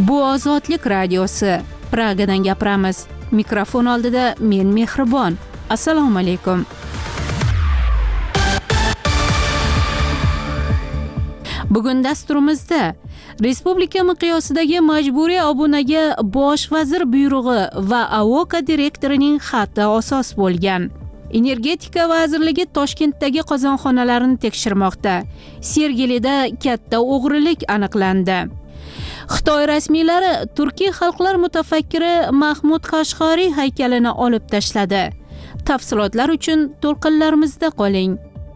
Bu Ozodlik radiosi. Pragadan gapiramiz. Mikrofon oldida men Mehribon. Assalomu alaykum. Bugun dasturimizda Respublika miqyosidagi majburiy obunaga bosh vazir buyrug'i va AOKA direktorining xati asos bo'lgan. Energetika vazirligi Toshkentdagi qozonxonalarni tekshirmoqda. Sergelida katta o'g'rilik aniqlandi. Xitoy rasmiylari Turkiy xalqlar mutafakkiri Mahmud Qashqoriy haykalini olib tashladi. Tafsilotlar uchun to'lqinlarimizda qoling.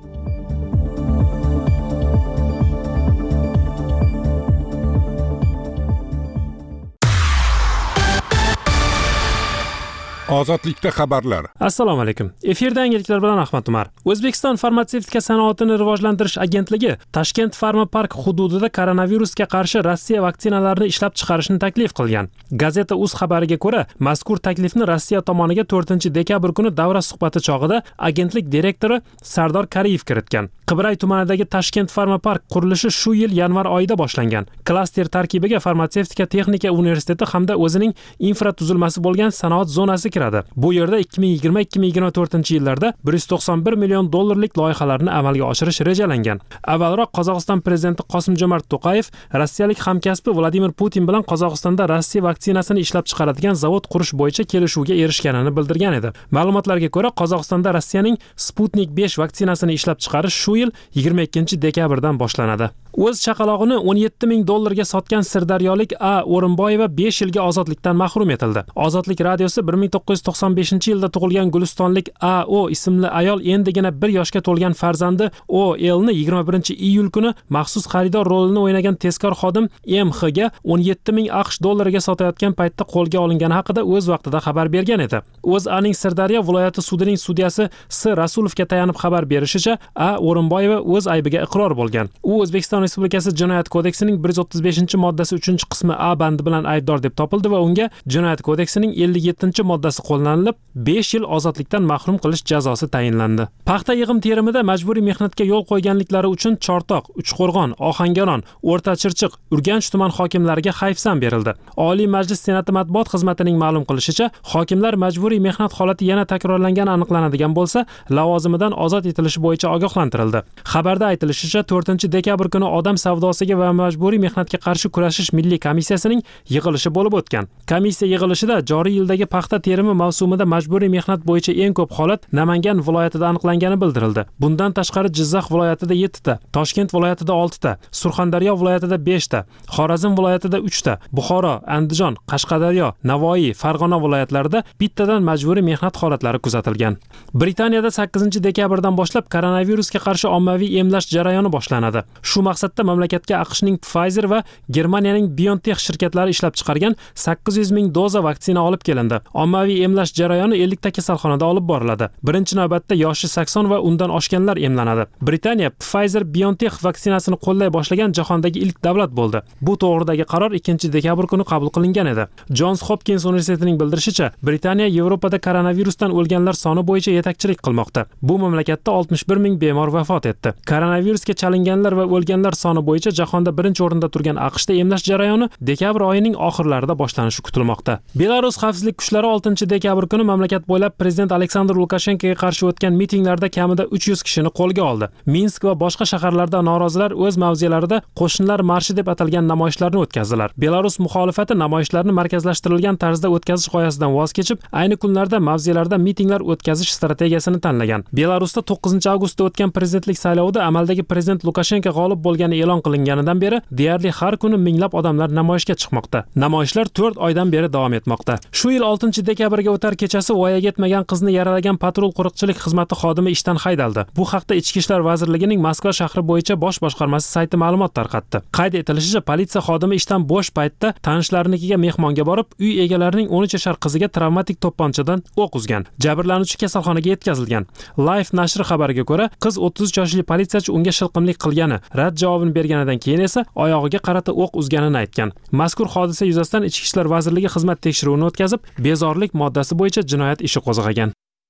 Ozodlikda xabarlar. Assalomu alaykum. Efirda yangiliklar bilan Ahmad Umar. O'zbekiston farmatsevtika sanoatini rivojlantirish agentligi Toshkent Pharma Park hududida koronavirusga qarshi Rossiya vaksinalarini ishlab chiqarishni taklif qilgan. Gazeta.uz xabariga ko'ra, mazkur taklifni Rossiya tomoniga 4-dekabr kuni davra suhbati chog'ida agentlik direktori Sardor Kariyev kiritgan. Qibray tumanidagi Toshkent Pharma Park qurilishi shu yil yanvar oyida boshlangan. Klaster tarkibiga farmatsevtika texnika universiteti hamda o'zining infratuzilmasi bo'lgan sanoat zonasi kiradi. Bu yerda 2020-2024 yillarda 191 million dollarlik loyihalarni amalga oshirish rejalangan. Avvalroq Qozog'iston prezidenti Qosim-Jomart To'qayev rossiyalik hamkasbi Vladimir Putin bilan Qozog'istonda Rossiya vaksinasini ishlab chiqaradigan zavod qurish bo'yicha kelishuvga erishganini bildirgan edi. Ma'lumotlarga ko'ra, Qozog'istonda Rossiyaning Sputnik 5 vaksinasini ishlab chiqarish shu yil 22-dekabrdan boshlanadi. O'z chaqalog'ini 17 ming dollarga sotgan sirdaryolik A. O'rinboyeva 5 yilga ozodlikdan mahrum etildi. Ozodlik radiosi 1995-yilda tug'ilgan gulistonlik A.O. ismli ayol endigina 1 yoshga to'lgan farzandi O.L.ni 21-iyul kuni maxsus xaridor rolini o'ynagan tezkor xodim M.H.ga 17 ming AQSh dollariga sotayotgan paytda qo'lga olingani haqida o'z vaqtida xabar bergan edi. O'zAning Sirdaryo viloyati sudining sudyasi S. Rasulovga tayanib xabar berishicha, A. O'rinboyeva o'z aybiga iqror bo'lgan. U O'zbekiston Respublikasi Jinoyat kodeksining 135-moddasi 3-qismi A bandi bilan aybdor deb topildi va unga Jinoyat kodeksining 57-moddasi qo'llanilib, 5 yil ozodlikdan mahrum qilish jazosi tayinlandi. Paxta yig'im terimida majburiy mehnatga yo'l qo'yganliklari uchun Chortoq, Uchqo'rg'on, Ohangaron, O'rta Chirchiq, Urganch tuman hokimlariga hayfsan berildi. Oliy Majlis Senati matbuot xizmatining ma'lum qilishicha, hokimlar majburiy mehnat holati yana takrorlangani aniqlanadigan bo'lsa, lavozimidan ozod etilishi bo'yicha ogohlantirildi. Xabarda aytilishicha, 4-dekabr kuni odam savdosiga va majburiy mehnatga qarshi kurashish milliy komissiyasining yig'ilishi bo'lib o'tgan. Komissiya yig'ilishida joriy yildagi paxta terimi mavsumida majburiy mehnat bo'yicha eng ko'p holat Namangan viloyatida aniqlangani bildirildi. Bundan tashqari Jizzax viloyatida 7 ta, Toshkent viloyatida 6 ta, Surxondaryo viloyatida 5 ta, Xorazm viloyatida 3 ta, Buxoro, Andijon, Qashqadaryo, Navoiy, Farg'ona viloyatlarida bittadan majburiy mehnat holatlari kuzatilgan. Britaniyada 8-dekabrdan boshlab koronavirusga qarshi ommaviy emlash jarayoni boshlanadi. Shu maqsadda mamlakatga AQShning Pfizer va Germaniyaning BioNTech shirkatlari ishlab chiqargan 800 ming doza vaksina olib kelindi. Ommaviy emlash jarayoni 50 ta kasalxonada olib boriladi. Birinchi navbatda yoshi 80 va undan oshganlar emlanadi. Britaniya Pfizer BioNTech vaksinasini qo'llay boshlagan jahondagi ilk davlat bo'ldi. Bu to'g'ridagi qaror 2-dekabr kuni qabul qilingan edi. Johns Hopkins universitetining bildirishicha, Britaniya Yevropada koronavirusdan o'lganlar soni bo'yicha yetakchilik qilmoqda. Bu mamlakatda 61 ming bemor vafot etdi. Koronavirusga chalinganlar va o'lganlar soni bo'yicha jahonda birinchi o'rinda turgan AQShda emlash jarayoni dekabr oyining oxirlarida boshlanishi kutilmoqda. Belarus xavfsizlik kuchlari 6-dekabr kuni mamlakat bo'ylab prezident Aleksandr Lukashenkoga qarshi o'tgan mitinglarda kamida 300 kishini qo'lga oldi. Minsk va boshqa shaharlarda norozilar o'z mavzelarida qo'shinlar marshi deb atalgan namoyishlarni o'tkazdilar. Belarus muxolifati namoyishlarni markazlashtirilgan tarzda o'tkazish g'oyasidan voz kechib, ayni kunlarda mavzelarda mitinglar o'tkazish strategiyasini tanlagan. Belarusda 9-avgustda o'tgan prezidentlik saylovida amaldagi prezident Lukashenko g'olib bo'lgani e'lon qilinganidan beri deyarli har kuni minglab odamlar namoyishga chiqmoqda. Namoyishlar 4 oydan beri davom etmoqda. Shu yil 6-dekabrga o'tar kechasi voyaga yetmagan qizni yaralagan patrul qo'riqchilik xizmati xodimi ishdan haydaldi. Bu haqda Ichki ishlar vazirligining Moskva shahri bo'yicha bosh boshqarmasi sayti ma'lumot tarqatdi. Qayd etilishicha, politsiya xodimi ishdan bo'sh paytda tanishlarinikiga mehmonga borib, uy egalarining 13 yashar qiziga travmatik to'pponchadan o'q uzgan. Jabrlanuvchi kasalxonaga yetkazilgan. Life nashri xabariga ko'ra, qiz 33 yoshli politsiyachi unga shilqimlik qilgani, rad javobini berganidan keyin esa oyog'iga qarata o'q uzganini aytgan. Mazkur hodisa yuzasidan Ichki ishlar vazirligi xizmat tekshiruvini o'tkazib, bezorilik moddasi bo'yicha jinoyat ishi qo'zg'agan.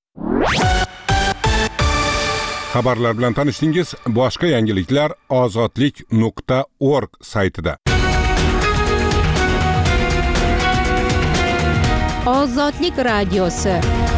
Xabarlar bilan tanishdingiz. Boshqa yangiliklar ozodlik.org saytida. Ozodlik radiosi.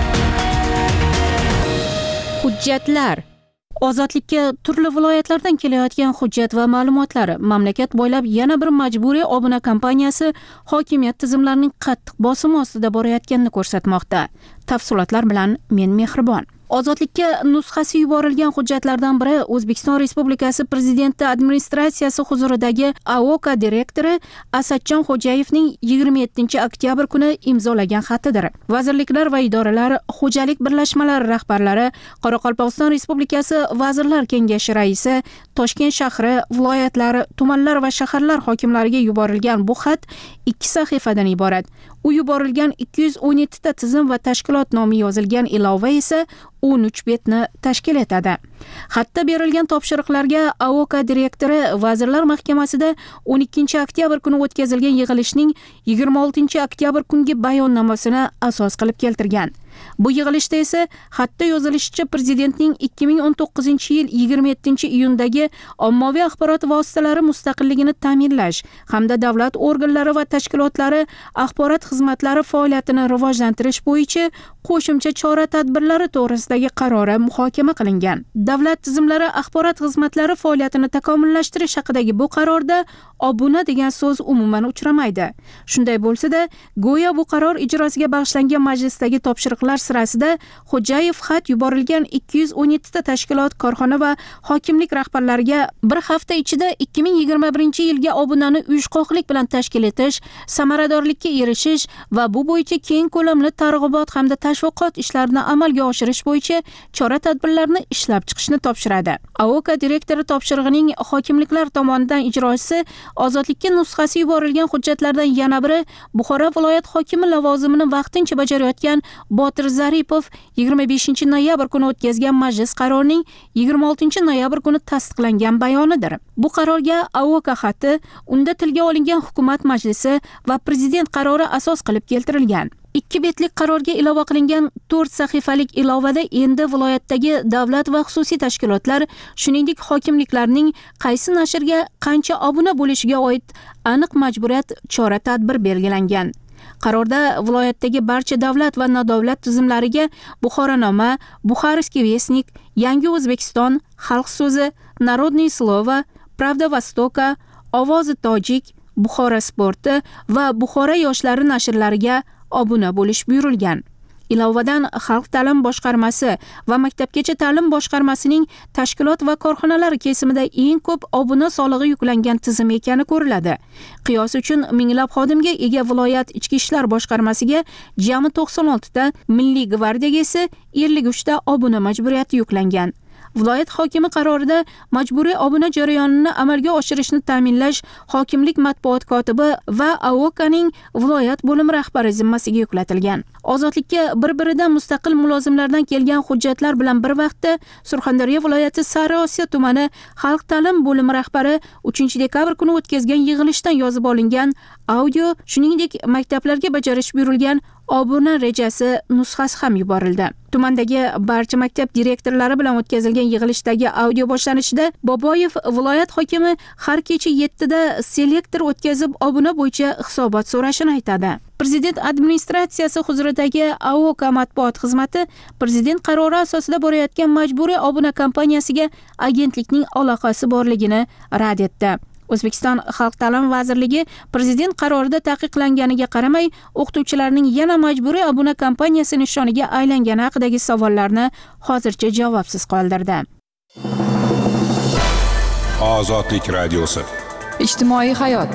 Hujjatlar. Ozodlikka turli viloyatlardan kelayotgan hujjat va ma'lumotlar. Mamlakat bo'ylab yana bir majburiy obuna kampaniyasi hokimiyat tizimlarining qattiq bosimi ostida borayotganini ko'rsatmoqda. Tafsilotlar bilan men Mehribon. Ozodlikka nusxasi yuborilgan hujjatlardan biri O'zbekiston Respublikasi Prezidenti administratsiyasi huzuridagi AOKA direktori Asadjon Xo'jayevning 27 oktyabr kuni imzolagan xatidir. Vazirliklar va idoralar, xo'jalik birlashmalari rahbarlari, Qoraqalpog'iston Respublikasi Vazirlar Kengashi raisi, Toshkent shahri, viloyatlar, tumanlar va shaharlar hokimlariga yuborilgan bu xat 2 sahifadan iborat. U yuborilgan 217 ta tizim va tashkilot nomi yozilgan ilova esa 13 betni tashkil etadi. Xatda berilgan topshiriqlarga AOKA direktori Vazirlar Mahkamasida 12 oktyabr kuni o'tkazilgan yig'ilishning 26 oktyabr kungi bayonnomasini asos qilib keltirgan. Bu yig'ilishda esa xatda yozilishicha Prezidentning 2019-yil 27-iyundagi ommaviy axborot vositalari mustaqilligini ta'minlash hamda davlat organlari va tashkilotlari axborot xizmatlari faoliyatini rivojlantirish bo'yicha qo'shimcha chora-tadbirlari to'g'risidagi qarori muhokama qilingan. Davlat tizimlari axborot xizmatlari faoliyatini takomillashtirish haqidagi bu qarorda obuna degan so'z umuman uchramaydi. Shunday bo'lsa-da, go'yo bu qaror ijrosiga bag'ishlangan majlisdagi topshiriqlar sirasida Xo'jayev xat yuborilgan 217 ta tashkilot, korxona va hokimlik rahbarlariga bir hafta ichida 2021-yilga obunani uyushqoqlik bilan tashkil etish, samaradorlikka erishish va bu bo'yicha keng ko'lamli targ'ibot hamda tashviqot ishlarini amalga oshirish bo'yicha chora-tadbirlarni ishlab chiqishni topshiradi. AOKA direktori topshirig'ining hokimliklar tomonidan ijrosi ozodlikka nusxasi yuborilgan hujjatlardan yana biri Buxoro viloyat hokimi lavozimini vaqtincha bajarayotgan Botir Zaripov 25 noyabr kuni o'tkazgan majlis qarorining 26 noyabr kuni tasdiqlangan bayonidir. Bu qarorga AOKA xati, unda tilga olingan hukumat majlisi va prezident qarori asos qilib keltirilgan. 2 betlik qarorga ilova qilingan 4 sahifalik ilovada endi viloyatdagi davlat va xususiy tashkilotlar, shuningdek hokimliklarning qaysi nashrga qancha obuna bo'lishiga oid aniq majburiyat chora-tadbir belgilangan. Qarorda viloyatdagi barcha davlat va nodavlat tizimlariga Buxoronoma, Buxarskiy Vestnik, Yangi O'zbekiston, Xalq so'zi, Narodniy slovo, Pravda Vostoka, Ovozi tojik, Buxoro sporti va Buxoro yoshlari nashrlariga obuna bo'lish buyurilgan. Ilovadan Xalq ta'lim boshqarmasi va Maktabgacha ta'lim boshqarmasining tashkilot va korxonalar kesimida eng ko'p obuna solig'i yuklangan tizim ekani ko'riladi. Qiyos uchun minglab xodimga ega viloyat ichki ishlar boshqarmasiga jami 96 ta, Milliy gvardiyaga esa 53 ta obuna majburiyati yuklangan. Viloyat hokimi qarorida majburiy obuna jarayonini amalga oshirishni ta'minlash hokimlik matbuot kotibi va AOKAning viloyat bo'limi rahbari zimmasiga yuklatilgan. Ozodlikka bir-biridan mustaqil mulozimlardan kelgan hujjatlar bilan bir vaqtda Surxondaryo viloyati Sariosiyo tumani xalq ta'lim bo'limi rahbari 3-dekabr kuni o'tkazgan yig'ilishdan yozib olingan audio, shuningdek maktablarga bajarish buyurilgan obuna rejasi nusxasi ham yuborildi. Tumandagi barcha maktab direktorlari bilan o'tkazilgan yig'ilishdagi audio boshlanishida Boboyev viloyat hokimi har kecha 7 da selektor o'tkazib obuna bo'yicha hisobot so'rashini aytadi. Prezident administratsiyasi huzuridagi AOKA matbuot xizmati prezident qarori asosida borayotgan majburiy obuna kampaniyasiga agentlikning aloqasi borligini rad etdi. O'zbekiston Xalq ta'lim vazirligi prezident qarorida taqiqlanganiga qaramay, o'qituvchilarning yana majburiy obuna kampaniyasi nishoniga aylangani haqidagi savollarni hozircha javobsiz qoldirdi. Ozodlik radiosi. Ijtimoiy hayot.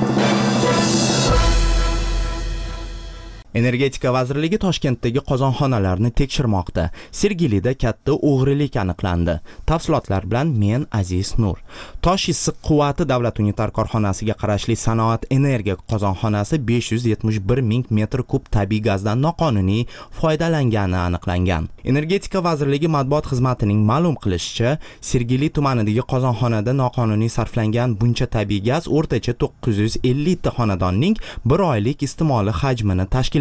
Energetika vazirligi Toshkentdagi qozonxonalarni tekshirmoqda. Sergelida katta o'g'rilik aniqlandi. Tafsilotlar bilan men Aziz Nur. Tosh issiq quvvati davlat unitar korxonasiga qarashli Sanoat energiya qozonxonasi 571 ming metr kub tabiiy gazdan noqonuniy foydalangani aniqlangan. Energetika vazirligi matbuot xizmatining ma'lum qilishicha, Sergeli tumanidagi qozonxonada noqonuniy sarflangan buncha tabiiy gaz o'rtacha 950 ta xonadonning bir oylik iste'moli hajmini tashkil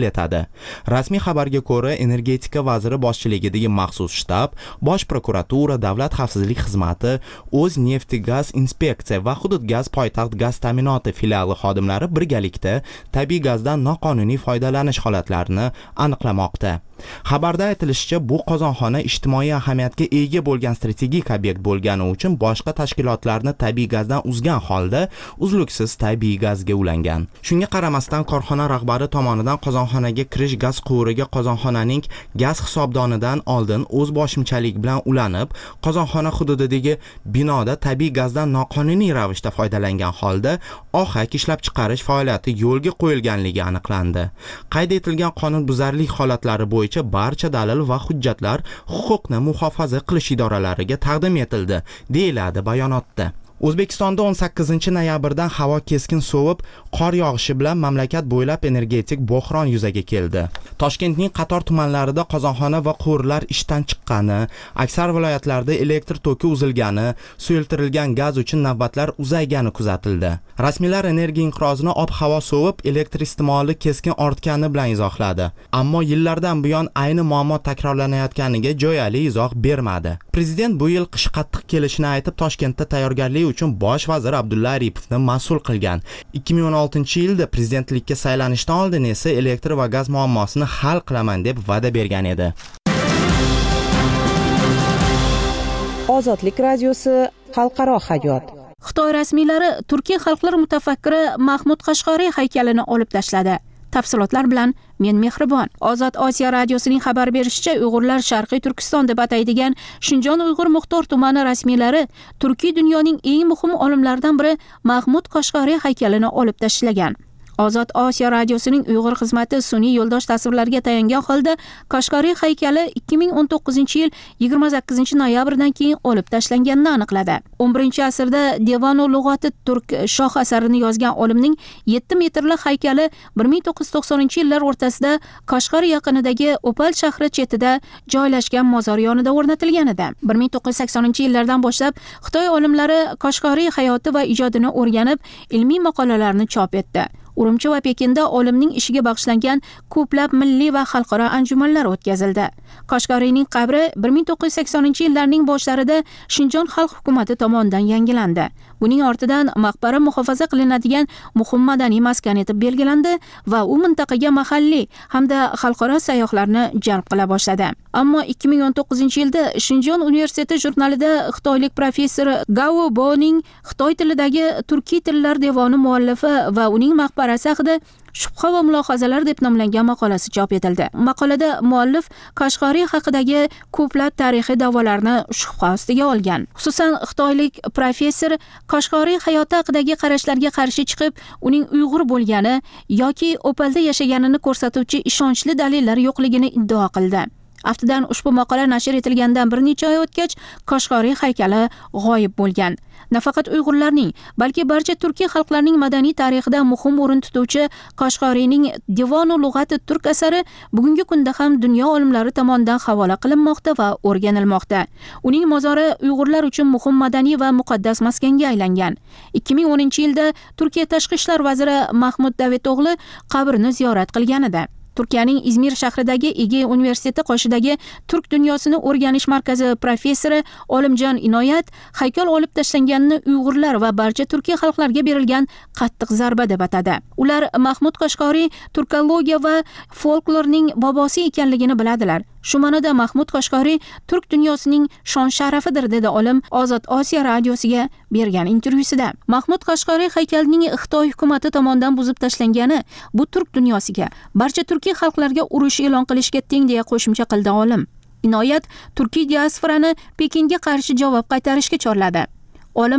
etadi. Rasmiy xabarga ko'ra, energetika vaziri boshchiligidagi maxsus shtab, Bosh prokuratura, Davlat xavfsizlik xizmati, O'zneftegaz inspeksiya va Hudud gaz poytaxt gaz ta'minoti filiali xodimlari birgalikda tabiiy gazdan noqonuniy foydalanish holatlarini aniqlamoqda. Xabarda aytilishicha, bu qozonxona ijtimoiy ahamiyatga ega bo'lgan strategik obyekt bo'lgani uchun boshqa tashkilotlarni tabiiy gazdan uzgan holda uzluksiz tabiiy gazga ulangan. Shunga qaramasdan korxona rahbari tomonidan qozonxonaga kirish gaz quvuriga qozonxonaning gaz hisobdonidan oldin o'z boshimchalik bilan ulanib, qozonxona hududidagi binoda tabiiy gazdan noqonuniy ravishda foydalangan holda ohak ishlab chiqarish faoliyati yo'lga qo'yilganligi aniqlandi. Qayd etilgan qonunbuzarlik holatlari bo'yicha barcha dalil va hujjatlar huquqni muhofaza qilish idoralariga taqdim etildi, deyiladi bayonotda. O'zbekistonda 18 noyabrdan havo keskin sovib, qor yog'ishi bilan mamlakat bo'ylab energetik bo'hron yuzaga keldi. Toshkentning qator tumanlarida qozonxona va quvurlar ishdan chiqqani, aksar viloyatlarda elektr toki uzilgani, suyultirilgan gaz uchun navbatlar uzaygani kuzatildi. Rasmiylar energiya inqirozini ob-havo sovib, elektr iste'moli keskin ortgani bilan izohladi. Ammo yillardan buyon ayni muammo takrorlanayotganiga jo'yali izoh bermadi. Prezident bu yil qish qattiq kelishini aytib, Toshkentda tayyorgarlik uchun bosh vazir Abdulla Aripovni mas'ul qilgan. 2016-yilda prezidentlikka saylanishdan oldin esa elektr va gaz muammosini hal qilaman deb va'da bergan edi. Ozodlik radiosi xalqaro hayot. Xitoy rasmiylari Turkiya xalqlar mutafakkiri Mahmud Qashqoriy haykalini olib tashladi. Tafsilotlar bilan men Mehribon. Ozod Osiyo radiosining xabar berishicha, Uyg'urlar Sharqiy Turkiston deb ataydigan Shinjon Uyg'ur Muxtor tumani rasmiylari Turkiy dunyoning eng muhim olimlaridan biri Mahmud Qashqoriy haykalini olib tashlagan. Ozod Osiyo radiosining Uyg'ur xizmati sun'iy yo'ldosh tasvirlarga tayangan holda Qashqoriy haykali 2019-yil 28 noyabrdan keyin olib tashlanganini aniqladi. 11-asrda Devonu lug'ati turk shoh asarini yozgan olimning 7 metrli haykali 1990-yillar o'rtasida Qashqar yaqinidagi Opal shahri chetida joylashgan mozor yonida o'rnatilgan edi. 1980-yillardan boshlab Xitoy olimlari Qashqoriy hayoti va ijodini o'rganib, ilmiy maqolalarni chop etdi. Urumchi va Pekinda olimning ishiga bag'ishlangan ko'plab milliy va xalqaro anjumanlar o'tkazildi. Qashqoriyning qabri 1980-yillarning boshlarida Shinjon xalq hukumati tomonidan yangilandi. Buning ortidan maqbara muhofaza qilinadigan muhim madaniy maskan etib belgilandi va u mintaqaga mahalliy hamda xalqaro sayyohlarni jalb qila boshladi. Ammo 2019-yilda Shinjon universiteti jurnalida xitoylik professor Gao Boning Xitoy tilidagi turkiy tillar devoni muallifi va uning maqbarasi haqida shubha va mulohazalar deb nomlangan maqolasi chop etildi. Maqolada muallif Qashqoriy haqidagi ko'plab tarixiy da'volarni shubha ostiga olgan. Xususan, xitoylik professor Qashqoriy hayoti haqidagi qarashlarga qarshi chiqib, uning Uyg'ur bo'lgani yoki Opalda yashaganini ko'rsatuvchi ishonchli dalillar yo'qligini iddao qildi. Aftidan ushbu maqola nashr etilgandan bir necha oy o'tgach, Qashqoriy haykali g'oyib bo'lgan. Nafaqat Uyg'urlarning, balki barcha turkiy xalqlarning madaniy tarixida muhim o'rin tutuvchi Qashqoriyning Devonu lug'ati turk asari bugungi kunda ham dunyo olimlari tomonidan havola qilinmoqda va o'rganilmoqda. Uning mozori Uyg'urlar uchun muhim madaniy va muqaddas maskanga aylangan. 2010-yilda Turkiya tashqi ishlar vaziri Mahmud Daveto'g'li qabrni ziyorat qilgan edi. Turkiyaning Izmir shahridagi Ege universiteti qoshidagi Turk dunyosini o'rganish markazi professori Olimjon Inoyat haykal olib tashlanganini Uyg'urlar va barcha turkiy xalqlarga berilgan qattiq zarba deb atadi. Ular Mahmud Qashqoriy turkologiya va folklorning bobosi ekanligini biladilar. Shu ma'noda Mahmud Qashqoriy turk dunyosining shon sharafidir, dedi olim Ozod Osiyo radiosiga bergan intervyusida. Mahmud Qashqoriy haykalining Xitoy hukumati tomonidan buzib tashlangani bu turk dunyosiga, barcha turkiy xalqlarga urush e'lon qilishga teng, deya qo'shimcha qildi olim. Inoyat turkiy diasporani Pekinga qarshi javob qaytarishga chorladi. Olim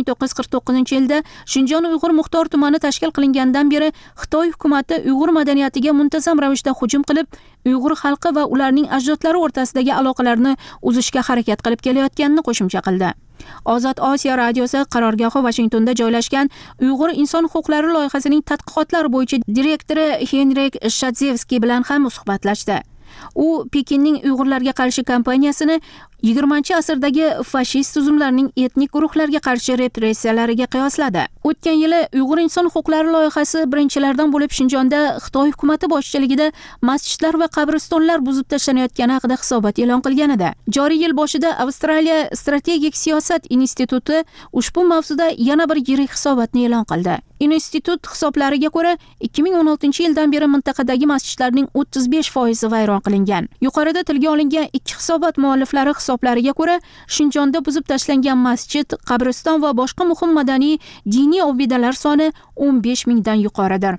1949-yilda Shinjon Uyg'ur Muxtor tumani tashkil qilingandan beri Xitoy hukumati Uyg'ur madaniyatiga muntazam ravishda hujum qilib, Uyg'ur xalqi va ularning ajdodlari o'rtasidagi aloqalarni uzishga harakat qilib kelayotganini qo'shimcha qildi. Ozod Osiyo radiosi qarorgohi Washingtonda joylashgan Uyg'ur inson huquqlari loyihasining tadqiqotlar bo'yicha direktori Henrik Shadzevskiy bilan ham suhbatlashdi. U Pekinning Uyg'urlarga qarshi kampaniyasini 20-asrdagi fashist tuzumlarning etnik guruhlarga qarshi repressiyalariga qiyosladi. O'tgan yili Uyg'ur inson huquqlari loyihasi birinchilardan bo'lib Shinjonda Xitoy hukumatı boshchiligida masjidlar va qabristonlar buzib tashlanayotgani haqida hisobot e'lon qilgan edi. Joriy yil boshida Avstraliya strategik siyosat instituti ushbu mavzuda yana bir yirik hisobotni e'lon qildi. Institut hisoblariga ko'ra 2016-yildan beri mintaqadagi masjidlarning 35% vayron qilingan. Yuqorida tilga olingan ikki hisobot mualliflari hisoblariga ko'ra, Shinjonda buzib tashlangan masjid, qabriston va boshqa muhim madaniy diniy obidalar soni 15 mingdan yuqoridir.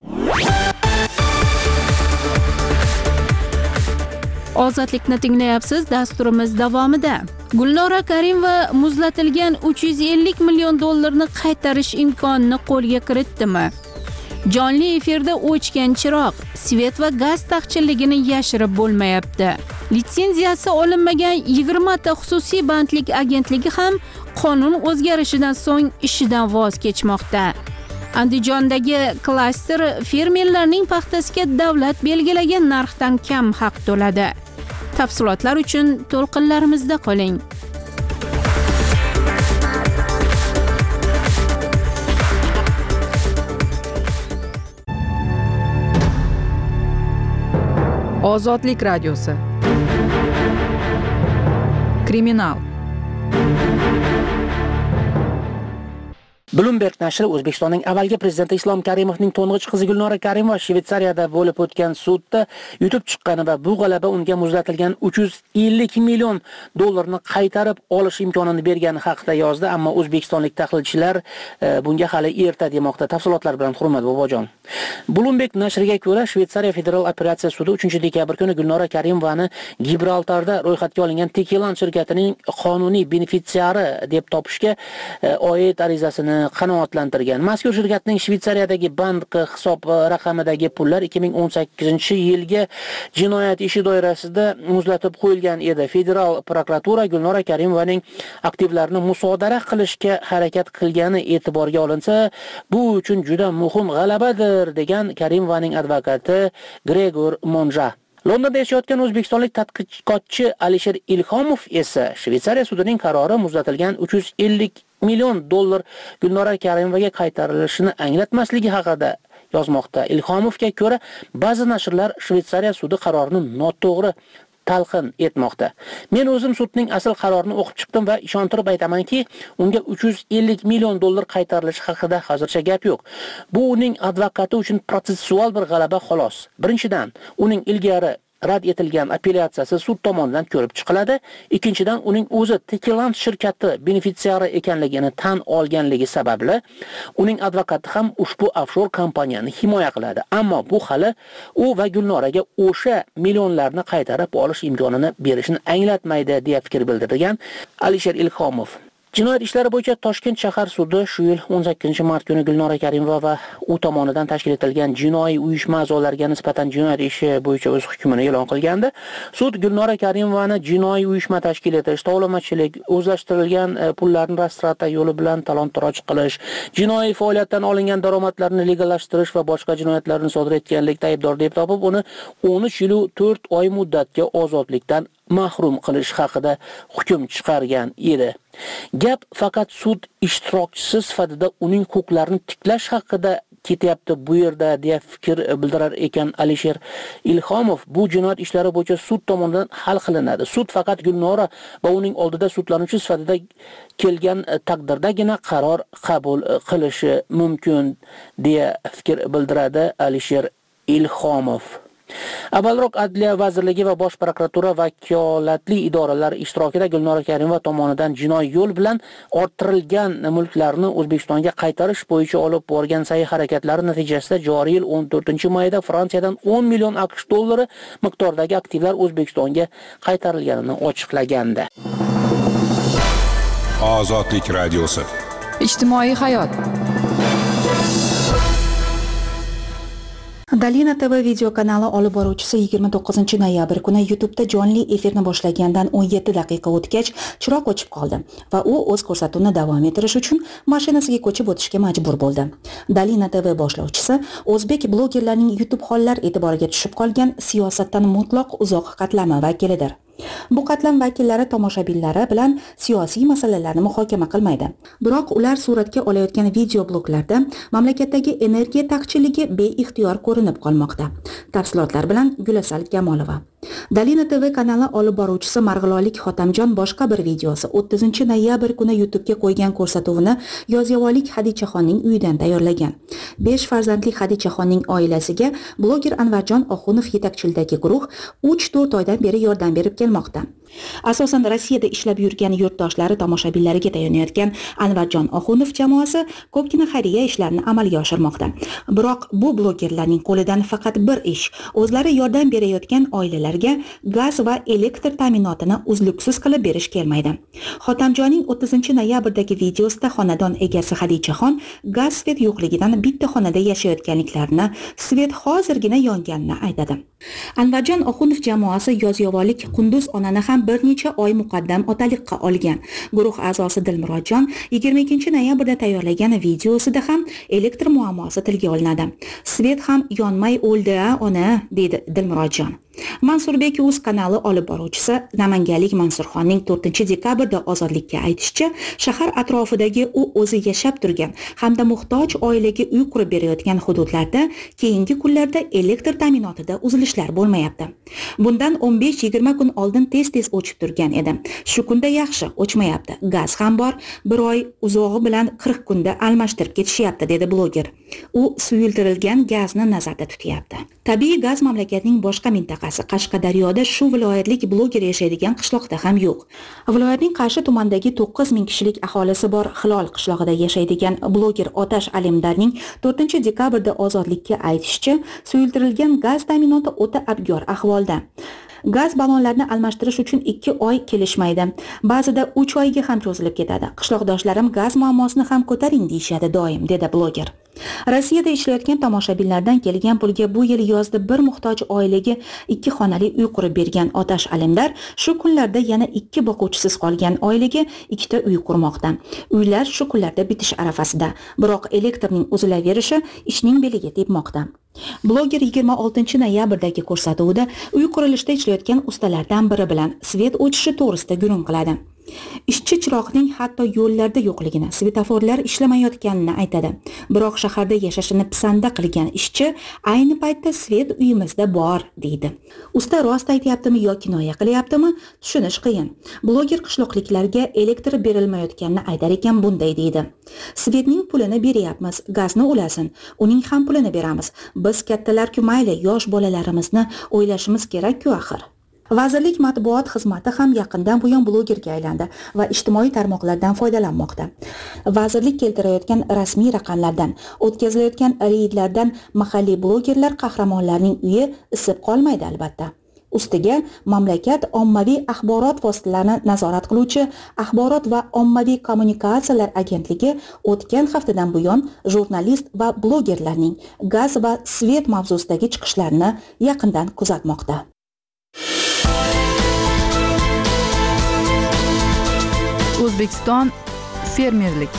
Ozodlikni tinglayapsiz. Dasturimiz davomida Gulnora Karimova muzlatilgan 350 million dollarni qaytarish imkonini qo'lga kiritdimi? Jonli efirda o'chgan chiroq, svet va gaz taqchilligini yashirib bo'lmayapti. Litsenziyasi olinmagan 20 ta xususiy bandlik agentligi ham qonun o'zgarishidan so'ng ishidan voz kechmoqda. Andijondagi klaster fermerlarning paxtasiga davlat belgilagan narxdan kam haq to'ladi. Tafsilotlar uchun to'lqinlarimizda qoling. Ozodlik radiosi. Kriminal. Bloomberg nashri O'zbekistonning avvalgi prezidenti Islom Karimovning to'ng'ich qizi Gulnora Karimova Shvetsariyada bo'lib o'tgan sudda yutib chiqqani va bu g'alaba unga muzlatilgan 350 million dollarni qaytarib olish imkonini bergani haqida yozdi, ammo o'zbekistonlik tahlilchilar bunga hali erta demoqda. Tafsilotlar bilan Hurmat Bobojon. Bloomberg nashriga ko'ra, Shvetsariya federal operatsiya sudi 3-dekabr kuni Gulnora Karimovani Gibraltarda ro'yxatga olingan Tekilan shirkatining qonuniy benefitsiari deb topishga oid arizasini qanoatlantirgan. Mazkur shirkatning Shvetsariyadagi bank hisob raqamidagi pullar 2018-yilga jinoyat ishi doirasida muzlatib qo'yilgan edi. Federal prokuratura Gulnora Karimovaning aktivlarini musodara qilishga harakat qilgani e'tiborga olinsa, bu uchun juda muhim g'alabadir degan Karimovaning advokati Gregor Monja. Londonda yashayotgan o'zbekistonlik tadqiqotchi Alisher Ilhomov esa Shvetsariya sudining qarori muzlatilgan 350 million dollar Gulnora Karimovaga qaytarilishini anglatmasligi haqida yozmoqda. Ilhomovga ko'ra, ba'zi nashrlar Shvetsariya sudi qarorini noto'g'ri talqin etmoqda. Men o'zim sudning asl qarorini o'qib chiqdim va ishontirib aytamanki, unga 350 million dollar qaytarilishi haqida hozircha gap yo'q. Bu uning advokati uchun protsessual bir g'alaba xolos. Birinchidan, uning ilgari rad etilgan apellyatsiyasi sud tomonidan ko'rib chiqiladi. Ikkinchidan, uning o'zi Tekiland shirkati benefitsiari ekanligini tan olganligi sababli uning advokati ham ushbu offshor kompaniyani himoya qiladi. Ammo bu hali u va Gulnoraga o'sha millionlarni qaytarib olish imkonini berishini anglatmaydi deya fikr bildirgan Alisher Ilhomov. Jinoyat ishlari bo'yicha Toshkent shahar sudi shu yil 18-mart kuni Gulnora Karimova va u tomonidan tashkil etilgan jinoiy uyushma a'zolariga nisbatan jinoyat ishi bo'yicha o'z hukmini e'lon qilgandi. Sud Gulnora Karimovani jinoiy uyushma tashkil etish, tovlamachilik, o'zlashtirilgan pullarni rastrata yo'li bilan talon-toroj qilish, jinoiy faoliyatdan olingan daromadlarni legallashtirish va boshqa jinoyatlarni sodir etganlikda aybdor deb topib, uni 13 yil 4 oy muddatga ozodlikdan mahrum qilish haqida hukm chiqargan edi. Gap faqat sud ishtirokchisi sifatida uning huquqlarini tiklash haqida ketyapti bu yerda deya fikr bildirar ekan Alisher Ilhomov. Bu jinoyat ishlari bo'yicha sud tomonidan hal qilinadi. Sud faqat Gulnora va uning oldida sudlanuvchi sifatida kelgan taqdirdagina qaror qabul qilishi mumkin deya fikr bildiradi Alisher Ilhomov. Avvalroq Adliya vazirligi va Bosh prokuratura vakolatli idoralar ishtirokida Gulnora Karimova tomonidan jinoiy yo'l bilan orttirilgan mulklarni O'zbekistonga qaytarish bo'yicha olib borgan sa'y-harakatlari natijasida joriy yil 14-mayda Fransiyadan 10 million AQSh dollari miqdoridagi aktivlar O'zbekistonga qaytarilganini ochiqlagandi. Ozodlik radiosi. Ijtimoiy hayot. Dalina TV video kanali olib boruvchisi 29-noyabr kuni YouTube'da jonli efirni boshlagandan 17 daqiqa o'tgach chiroq o'chib qoldi va u o'z ko'rsatuvini davom ettirish uchun mashinasiga ko'chib o'tishga majbur bo'ldi. Dalina TV boshlovchisi o'zbek blogerlarining YouTube hollar e'tiboriga tushib qolgan siyosatdan mutlaq uzoq qatlami vakilidir. Bu qatlam vakillari tomoshabinlari bilan siyosiy masalalarni muhokama qilmaydi. Biroq ular suratga olayotgan videobloglarda mamlakatdagi energiya taqchilligi beixtiyor ko'rinib qolmoqda. Tafsilotlar bilan Gulasal Kamolova. Dalina TV kanali olib boruvchisi Marg'ilonlik Xotamjon boshqa bir videosi 30 noyabr kuni YouTube'ga qo'ygan ko'rsatuvini Yozyovonlik Hadichaxonning uyidan tayyorlagan. 5 farzandli Hadichaxonning oilasiga bloger Anvarjon Oxunov yetakchiligidagi guruh 3-4 oydan beri yordam berib kelmoqda. Asosan Rossiyada ishlab yurgan yurtdoshlari tomoshabinlariga tayyorlayotgan Anvarjon Oxunov jamoasi ko'pgina xayriya ishlarini amalga oshirmoqda. Biroq bu blogerlarning qo'lidan faqat bir ish, o'zlari yordam berayotgan oilalarga gaz va elektr ta'minotini uzluksiz qilib berish kelmaydi. Xotamjonning 30 noyabrdagi videosida xonadon egasi Hadichaxon gaz svet yo'qligidan bitta xonada yashayotganliklarini, svet hozirgina yonganini aytadi. Anvarjon Oxunov jamoasi Yozyovonlik Qunduz onani ham bir necha oy muqaddam otaliqqa olgan. Guruh a'zosi Dilmurodjon 22 noyabrda tayyorlagan videosida ham elektr muammosi tilga olinadi. Svet ham yonmay o'ldi-a, ona, dedi Dilmurodjon. Mansurbek Uz kanali olib boruvchisi Namanganlik Mansurxonning 4-dekabrda Ozodlikka aytishicha, shahar atrofidagi u o'zi yashab turgan hamda muhtoj oilaga uy qurib berayotgan hududlarda keyingi kunlarda elektr ta'minotida uzilishlar bo'lmayapti. Bundan 15-20 kun oldin tez-tez o'chib turgan edi. Shu kunda yaxshi, o'chmayapti. Gaz ham bor, bir oy uzog'i bilan 40 kunda almashtirib ketishyapti, dedi bloger. U suyultirilgan gazni nazarda tutyapti. Tabiiy gaz mamlakatning boshqa mintaqasi Qashqadaryoda shu viloyatlik bloger yashaydigan qishloqda ham yo'q. Viloyatning Qarshi tumanidagi 9000 kishilik aholisi bor Hilol qishlog'ida yashaydigan bloger Otash Alimdarning 4-dekabrda Ozodlikka aytishicha, suyultirilgan gaz ta'minoti o'ta abgor ahvolda. Gaz ballonlarini almashtirish uchun 2 oy kelishmaydi. Ba'zida 3 oyga ham cho'zilib ketadi. Qishloqdoshlarim gaz muammosini ham ko'taring deyishadi doim, dedi bloger. Rossiyada ishlayotgan tomoshabinlardan kelgan pulga bu yil yozda bir muhtoj oilaga 2 xonali uy qurib bergan Otash Alimdar shu kunlarda yana 2 boquvchisiz qolgan oilaga 2 ta uy qurmoqda. Uylar shu kunlarda bitish arafasida, biroq elektrning uzilaverishi ishning beliga tepmoqda. Bloger 26 noyabrdagi ko'rsatuvida uy qurilishida ishlayotgan ustalardan biri bilan svet o'chishi to'g'risida gurung qiladi. Ishchi chiroqning hatto yo'llarda yo'qligini, svetoforlar ishlamayotganini aytadi. Biroq shaharda yashashini pisanda qilgan ishchi ayni paytda svet uyimizda bor, deydi. Usta rost aytayaptimi yo kinoya qilyaptimi, tushunish qiyin. Bloger qishloqliklarga elektr berilmayotganini aytar ekan bunday deydi. Svetning pulini beryapmiz, gazni ulasin, uning ham pulini beramiz. Biz kattalar-ku mayli, yosh bolalarimizni o'ylashimiz kerak-ku axir. Vazirlik matbuot xizmati ham yaqindan buyon blogerga aylandi va ijtimoiy tarmoqlardan foydalanmoqda. Vazirlik keltirayotgan rasmiy raqamlardan, o'tkazilayotgan reydlardan mahalliy blogerlar qahramonlarning uyi isib qolmaydi albatta. Ustiga mamlakat ommaviy axborot vositalarini nazorat qiluvchi Axborot va ommaviy kommunikatsiyalar agentligi o'tgan haftadan buyon jurnalist va blogerlarning gaz va svet mavzusidagi chiqishlarini yaqindan kuzatmoqda. O'zbekiston fermerlik.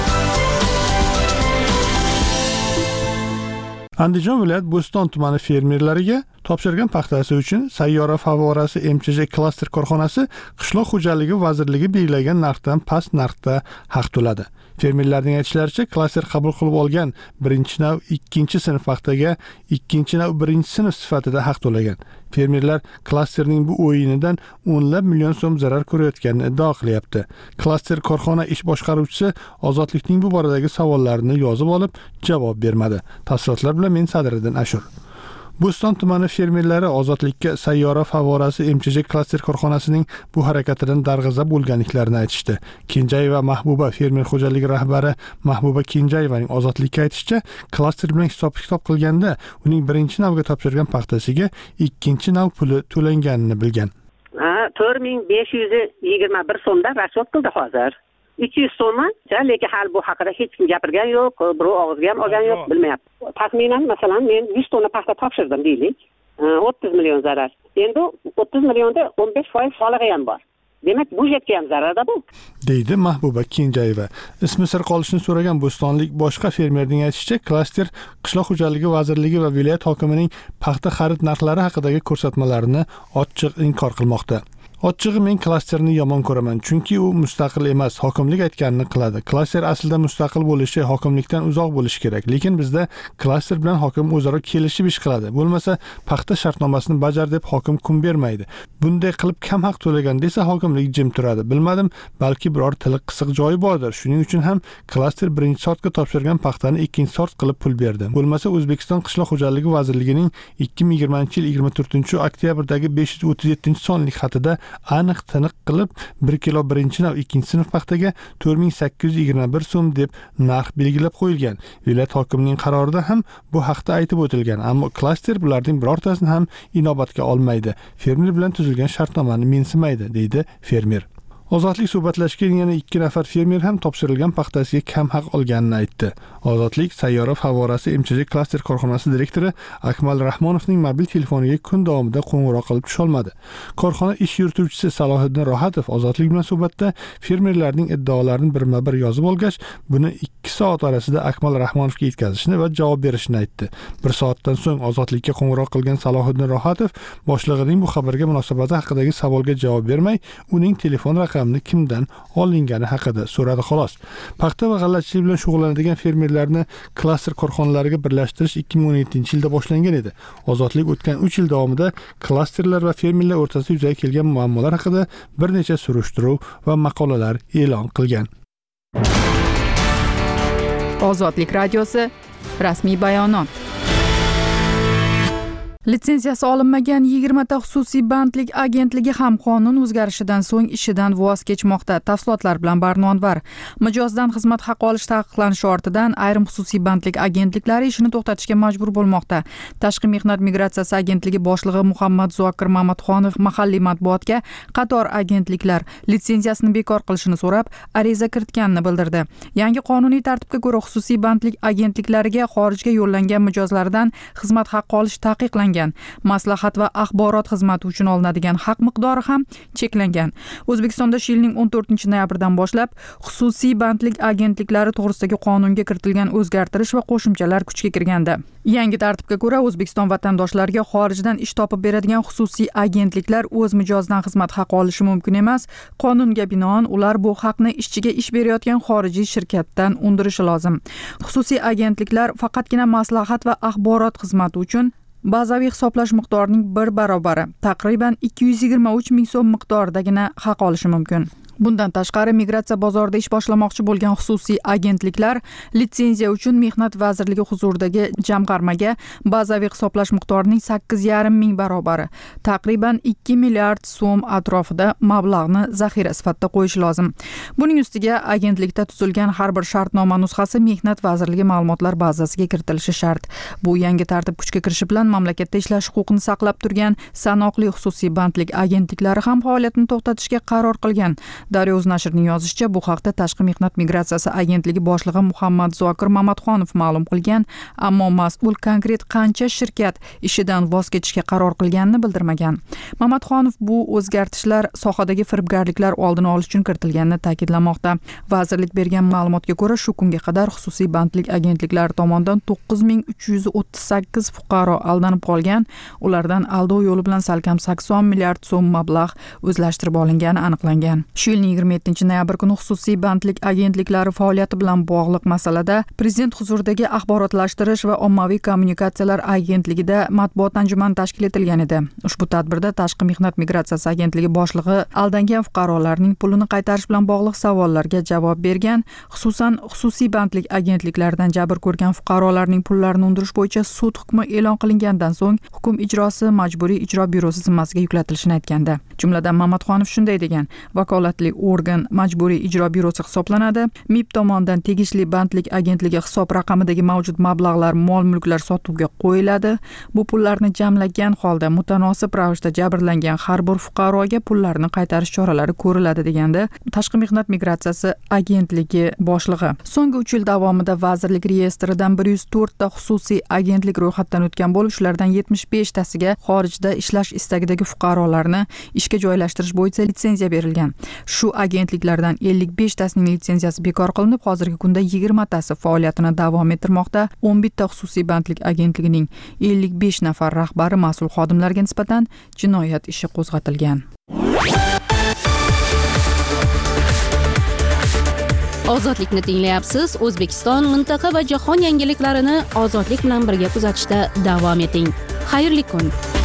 Andijon viloyat Bo'ston tumani fermerlariga topshirgan paxtasi uchun Sayyora favorasi MCJ klaster korxonasi Qishloq xo'jaligi vazirligi belgilagan narxdan past narxda haq to'ladi. Fermerlarning aytishlaricha, klaster qabul qilib olgan 1-nav 2-sinf paxtaga 2-nav 1-sinf sifatida haq to'lagan. Fermerlar klasterning bu o'yinidan o'nlab million so'm zarar ko'rayotganini iddao qilyapti. Klaster korxona ish boshqaruvchisi Ozodlikning bu boradagi savollarini yozib olib, javob bermadi. Tafsilotlar bilan men Sadriddin Ashur. Bo'ston tumani fermerlari Ozodlikka Sayyora favorasi MCJ klaster korxonasining bu harakatidan darg'azab bo'lganliklarini aytishdi. Kenjayeva Mahbuba fermer xo'jaligi rahbari Mahbuba Kenjayevaning Ozodlikka aytishicha, klaster bilan hisob-kitob qilganda uning 1-navga topshirgan paxtasiga 2-nav puli to'langanini bilgan. 4521 so'mda rasvot qildi hozir. 200 so'mmi? Lekin hali bu haqida hech kim gapirgan yo'q, birov og'izga ham olgan yo'q, bilmayapti. Taxminan masalan men 100 tonna paxta topshirdim deylik. 30 million zarar. Endi 30 millionda 15% solig'i ham bor. Demak, budjetga ham zararda bu. Deydi Mahbuba Kenjayeva. Ismi sir qolishini so'ragan bo'stonlik boshqa fermerning aytishicha, klaster Qishloq xo'jaligi vazirligi va viloyat hokimining paxta xarid narxlari haqidagi ko'rsatmalarini ochiq inkor qilmoqda. Ochig'i men klasterni yomon ko'raman, chunki u mustaqil emas, hokimlik aytganini qiladi. Klaster aslida mustaqil bo'lishi, hokimlikdan uzoq bo'lishi kerak, lekin bizda klaster bilan hokim o'zaro kelishib ish qiladi. Bo'lmasa, paxta shartnomasini bajar deb hokim kun bermaydi. Bunday qilib kam haq to'lagan desa hokimlik jim turadi. Bilmadim, balki biror tili qisiq joyi bordir. Shuning uchun ham klaster birinchi sortga topshirgan paxtani ikkinchi sort qilib pul berdi. Bo'lmasa, O'zbekiston Qishloq xo'jaligi vazirligining 2020-yil 24-oktyabrdagi 537-sonlik xatida aniq tiniq qilib 1 kilo birinchi nav ikkinchi sinf paxtaga 4821 so'm deb narx belgilab qo'yilgan. Viloyat hokimining qarorida ham bu haqda aytib o'tilgan, ammo klaster bularning birortasini ham inobatga olmaydi. Fermer bilan tuzilgan shartnomani mensimaydi, deydi fermer. Ozodlik suhbatlashgan yana 2 nafar fermer ham topshirilgan paxtasiga kam haq olganini aytdi. Ozodlik Sayyora favorasi MCJ klaster korxonasi direktori Akmal Rahmonovning mobil telefoniga kun davomida qo'ng'iroq qilib tusholmadi. Korxona ish yurituvchisi Salohiddin Rohatov Ozodlik bilan suhbatda fermerlarning iddaolarini birma-bir yozib olgach, buni 2 soat orasida Akmal Rahmonovga yetkazishni va javob berishni aytdi. 1 soatdan so'ng Ozodlikka qo'ng'iroq qilgan Salohiddin Rohatov boshlig'ining bu xabarga munosabati haqidagi savolga javob bermay, uning telefon raqamini kimdan olingani haqida so'radi xolos. Paxta va g'allachilik bilan shug'ullanadigan fermerlarni klaster korxonalariga birlashtirish 2017-yilda boshlangan edi. Ozodlik o'tgan 3 yil davomida klasterlar va fermerlar o'rtasida yuzaga kelgan muammolar haqida bir necha surishtiruv va maqolalar e'lon qilgan. Ozodlik radiosi rasmiy bayonot. Litsenziyasi olinmagan 20 ta xususiy bandlik agentligi ham qonun o'zgarishidan so'ng ishidan voz kechmoqda. Tafsilotlar bilan Barnonvar. Mijozdan xizmat haqi olish taqiqlanishi ortidan ayrim xususiy bandlik agentliklari ishini to'xtatishga majbur bo'lmoqda. Tashqi mehnat migratsiyasi agentligi boshlig'i Muhammad Zokir Mamatxonov mahalliy matbuotga qator agentliklar litsenziyasini bekor qilishini so'rab ariza kiritganini bildirdi. Yangi qonuniy tartibga ko'ra xususiy bandlik agentliklariga xorijga yo'llangan mijozlardan xizmat haqi olish taqiqlangan. Maslahat va axborot xizmati uchun olinadigan haq miqdori ham cheklangan. O'zbekistonda shu yilning 14-noyabrdan boshlab xususiy bandlik agentliklari to'g'risidagi qonunga kiritilgan o'zgartirish va qo'shimchalar kuchga kirganda. Yangi tartibga ko'ra O'zbekiston vatandoshlariga xorijdan ish topib beradigan xususiy agentliklar o'z mijozidan xizmat haqi olishi mumkin emas. Qonunga binoan ular bu haqni ishchiga ish berayotgan xorijiy shirkatdan undirishi lozim. Xususiy agentliklar faqatgina maslahat va axborot xizmati uchun bazaviy hisoblash miqdorining 1 barobar, taqriban 223 ming so'm miqdoridagina haq olishi mumkin. Bundan tashqari migratsiya bozorida ish boshlamoqchi bo'lgan xususiy agentliklar litsenziya uchun Mehnat vazirligi huzuridagi jamg'armaga bazaviy hisoblash miqdorining 8,5 ming barobari, taqriban 2 milliard so'm atrofida mablag'ni zaxira sifatida qo'yish lozim. Buning ustiga agentlikda tuzilgan har bir shartnoma nusxasi Mehnat vazirligi ma'lumotlar bazasiga kiritilishi shart. Bu yangi tartib kuchga kirishi bilan mamlakatda ishlash huquqini saqlab turgan sanoqli xususiy bandlik agentliklari ham faoliyatini to'xtatishga qaror qilgan. Daryo o'z nashrining yozishicha, bu haqda Tashqi mehnat migratsiyasi agentligi boshlig'i Muhammad Zokir Mamatxonov ma'lum qilgan, ammo mas'ul konkret qancha shirkat ishidan voz kechishga qaror qilganini bildirmagan. Mamatxonov bu o'zgartishlar sohadagi firibgarliklar oldini olish uchun kiritilganini ta'kidlamoqda. Vazirlik bergan ma'lumotga ko'ra, shu kunga qadar xususiy bandlik agentliklari tomonidan 9338 fuqaro aldanib qolgan. Ulardan aldov yo'li bilan salkam 80 milliard so'm mablag' o'zlashtirib olingani aniqlangan. Shu yilning 27-noyabr kuni xususiy bandlik agentliklari faoliyati bilan bog'liq masalada Prezident huzuridagi axborotlashtirish va ommaviy kommunikatsiyalar agentligida matbuot anjumani tashkil etilgan edi. Ushbu tadbirda Tashqi mehnat migratsiyasi agentligi boshlig'i aldangan fuqarolarning pulini qaytarish bilan bog'liq savollarga javob bergan, xususan xususiy bandlik agentliklaridan jabr ko'rgan fuqarolarning pullarini undirish bo'yicha sud hukmi e'lon qilingandan so'ng hukm ijrosi majburiy ijro byurosi zimmasiga yuklatilishini aytganda. Jumladan Mamatxonov shunday degan: vakolatli organ majburiy ijro byurosi hisoblanadi. MIB tomonidan tegishli bandlik agentligi hisob raqamidagi mavjud mablag'lar, mol-mulklar sotuvga qo'yiladi. Bu pullarni jamlagan holda mutanosib ravishda jabrlangan har bir fuqaroga pullarni qaytarish choralari ko'riladi, deganda Tashqi mehnat migratsiyasi agentligi boshlig'i. So'nggi 3 yil davomida vazirlik reyestridan 104 ta xususiy agentlik ro'yxatdan o'tgan bo'lib, shulardan 75 tasiga xorijda ishlash istagidagi fuqarolarni ishga joylashtirish bo'yicha litsenziya berilgan. Shu agentliklardan 55 tasining litsenziyasi bekor qilinib, hozirgi kunda 20 tasi faoliyatini davom ettirmoqda. 11 ta xususiy bandlik agentligining 55 nafar rahbari mas'ul xodimlarga nisbatan jinoyat ishi qo'zg'atilgan. Ozodlikni tinglayapsiz. O'zbekiston, mintaqa va jahon yangiliklarini ozodlik bilan birga kuzatishda davom eting. Xayrli kun.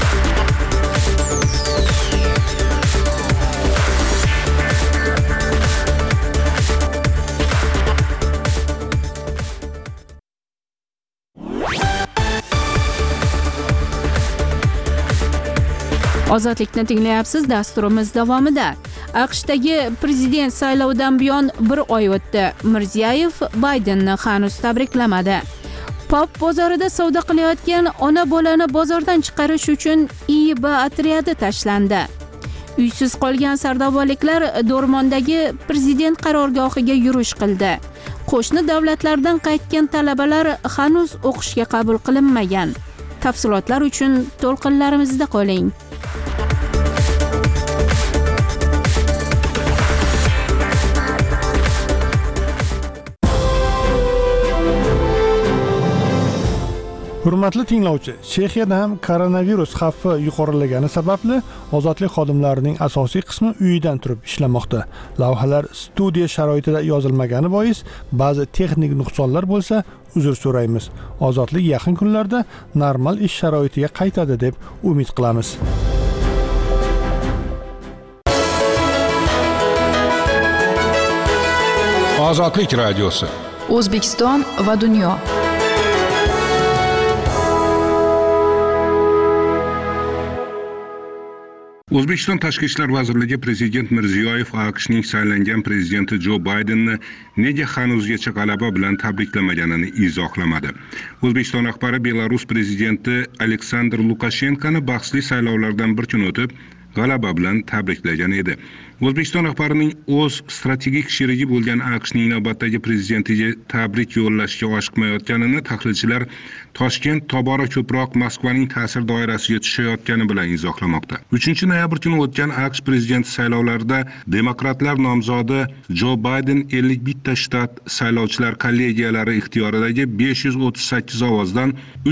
Ozodlikni tinglayapsiz. Dasturimiz davomida AQShdagi prezident saylovidan buyon 1 oy o'tdi. Mirziyoyev Baydenni hanuz tabriklamadi. Pop bozorida savdo qilayotgan ona bolani bozordan chiqarish uchun IIB otryadi tashlandi. Uysiz qolgan sardobaliklar Dormondagi prezident qarorgohiga yurish qildi. Qo'shni davlatlardan qaytgan talabalar hanuz o'qishga qabul qilinmagan. Tafsilotlar uchun to'lqinlarimizda qoling. Hurmatli tinglovchi, Chexiyada ham koronavirus xavfi yuqorilagani sababli ozodlik xodimlarining asosiy qismi uyidan turib ishlamoqda. Lavhalar studiya sharoitida yozilmagani bois ba'zi texnik nuqsonlar bo'lsa, uzr so'raymiz. Ozodlik yaqin kunlarda normal ish sharoitiga qaytadi deb umid qilamiz. Ozodlik radiosi. O'zbekiston va dunyo. O'zbekiston Tashqi ishlar vazirligi prezident Mirziyoyev AQShning saylangan prezidenti Jo Baydenni nega hanuzgacha g'alaba bilan tabriklamaganini izohlamadi. O'zbekiston rahbari Belarus prezidenti Aleksandr Lukashenkoni bahsli saylovlardan bir kun o'tib g'alaba bilan tabriklagan edi. O'zbekiston rahbarining o'z strategik sherigi bo'lgan AQShning navbatdagi prezidentiga tabrik yo'llashga oshiqmayotganini tahlilchilar Toshkent tobora ko'proq Moskvaning ta'sir doirasiga tushayotgani bilan izohlamoqda. 3-noyabr kuni o'tgan AQSh prezidenti saylovlarida demokratlar nomzodi Jo Bayden 51 shtat saylovchilar kollegiyalari ixtiyoridagi 538 ovozdan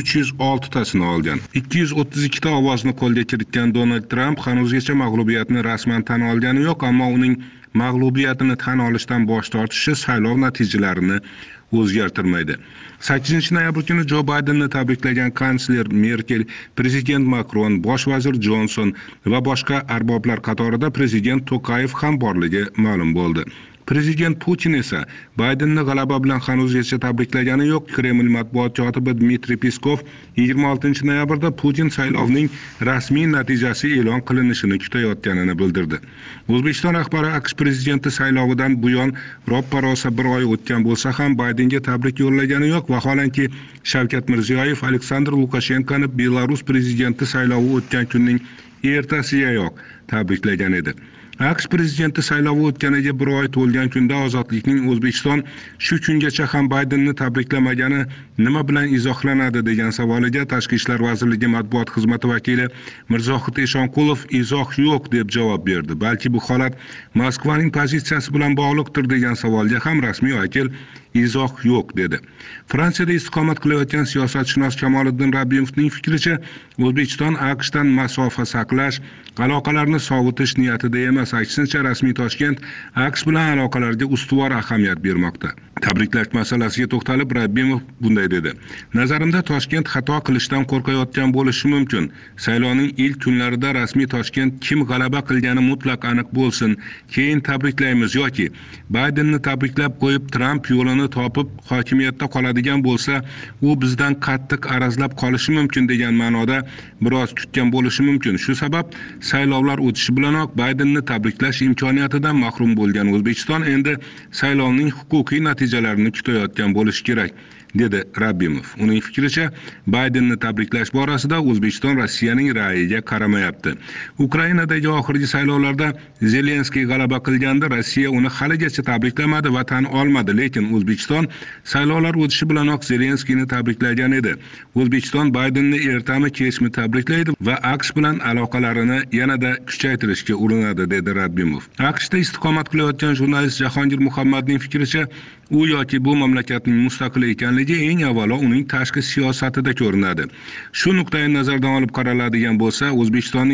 306 tasini olgan. 232 ta ovozni qo'lga kiritgan Donald Tramp hanuzgacha mag'lubiyatni rasman tan olgani yo'q, ammo uning mag'lubiyatini tan olishdan bosh tortishi saylov natijalarini o'zgartirmaydi. 8-noyabr kuni Jo Baydenni tabriklagan kansler Merkel, prezident Makron, bosh vazir Jonson va boshqa arboblar qatorida prezident Tokayev ham borligi ma'lum bo'ldi. Prezident Putin esa Baydenni g'alaba bilan hanuzgacha tabriklagani yo'q. Kreml matbuot kotibi Dmitriy Peskov 26-noyabrda Putin saylovning rasmiy natijasi e'lon qilinishini kutayotganini bildirdi. O'zbekiston rahbari AQSh prezidenti saylovidan buyon roppa-rosa 1 oy o'tgan bo'lsa ham Baydenga tabrik yo'llagani yo'q. Vaholanki Shavkat Mirziyoyev Aleksandr Lukashenkoni Belarus prezidenti saylovi o'tgan kunning ertasigayoq tabriklagan edi. AQSh prezidenti saylovi o'tganiga 1 oy to'lgan kunda ozodlikning O'zbekiston shu kungacha ham Baydenni tabriklamagani nima bilan izohlanadi degan savoliga Tashqi ishlar vazirligi matbuot xizmati vakili Mirzohid Eshonqulov izoh yo'q deb javob berdi. Balki bu holat Moskvaning pozitsiyasi bilan bog'liqdir degan savolga ham rasmiy vakil izoh yo'q dedi. Fransiyada istiqomat qilayotgan siyosatshunos Kamoliddin Rabbimovning fikricha, O'zbekiston AQShdan masofa saqlash, aloqalarni sovutish niyatida emas, aksincha rasmiy Toshkent AQSh bilan aloqalarga ustuvor ahamiyat bermoqda. Tabriklash masalasiga to'xtalib Rabbimov bunday dedi. Nazarimda Toshkent xato qilishdan qo'rqayotgan bo'lishi mumkin. Saylovning ilk kunlarida rasmiy Toshkent kim g'alaba qilgani mutlaq aniq bo'lsin, keyin tabriklaymiz yoki Baydenni tabriklab qo'yib Tramp yo'lini topib hokimiyatda qoladigan bo'lsa, u bizdan qattiq arazlab qolishi mumkin degan ma'noda biroz kutgan bo'lishi mumkin. Shu sabab saylovlar o'tishi bilanoq Baydenni tabriklash imkoniyatidan mahrum bo'lgan O'zbekiston endi saylovning huquqiy natijalarini kutayotgan bo'lishi kerak, dedi Rabbimov. Uning fikricha, Baydenni tabriklash borasida O'zbekiston Rossiyaning ra'yiga qaramayapti. Ukrainadagi oxirgi saylovlarda Zelenskiy g'alaba qilganda Rossiya uni haligacha tabriklamadi va tan olmadi, lekin O'zbekiston saylovlar o'tishi bilanoq Zelenskiyni tabriklagan edi. O'zbekiston Baydenni ertami kechmi tabriklaydi va AQSh bilan aloqalarini yanada kuchaytirishga urinadi, dedi Rabbimov. AQShda istiqomat qilayotgan jurnalist Jahongir Muhammadning fikricha, u yoki bu mamlakatning mustaqil ekanligi eng avvalo uning tashqi siyosatida ko'rinadi. Shu nuqtai nazardan olib qaraladigan bo'lsa, O'zbekistonning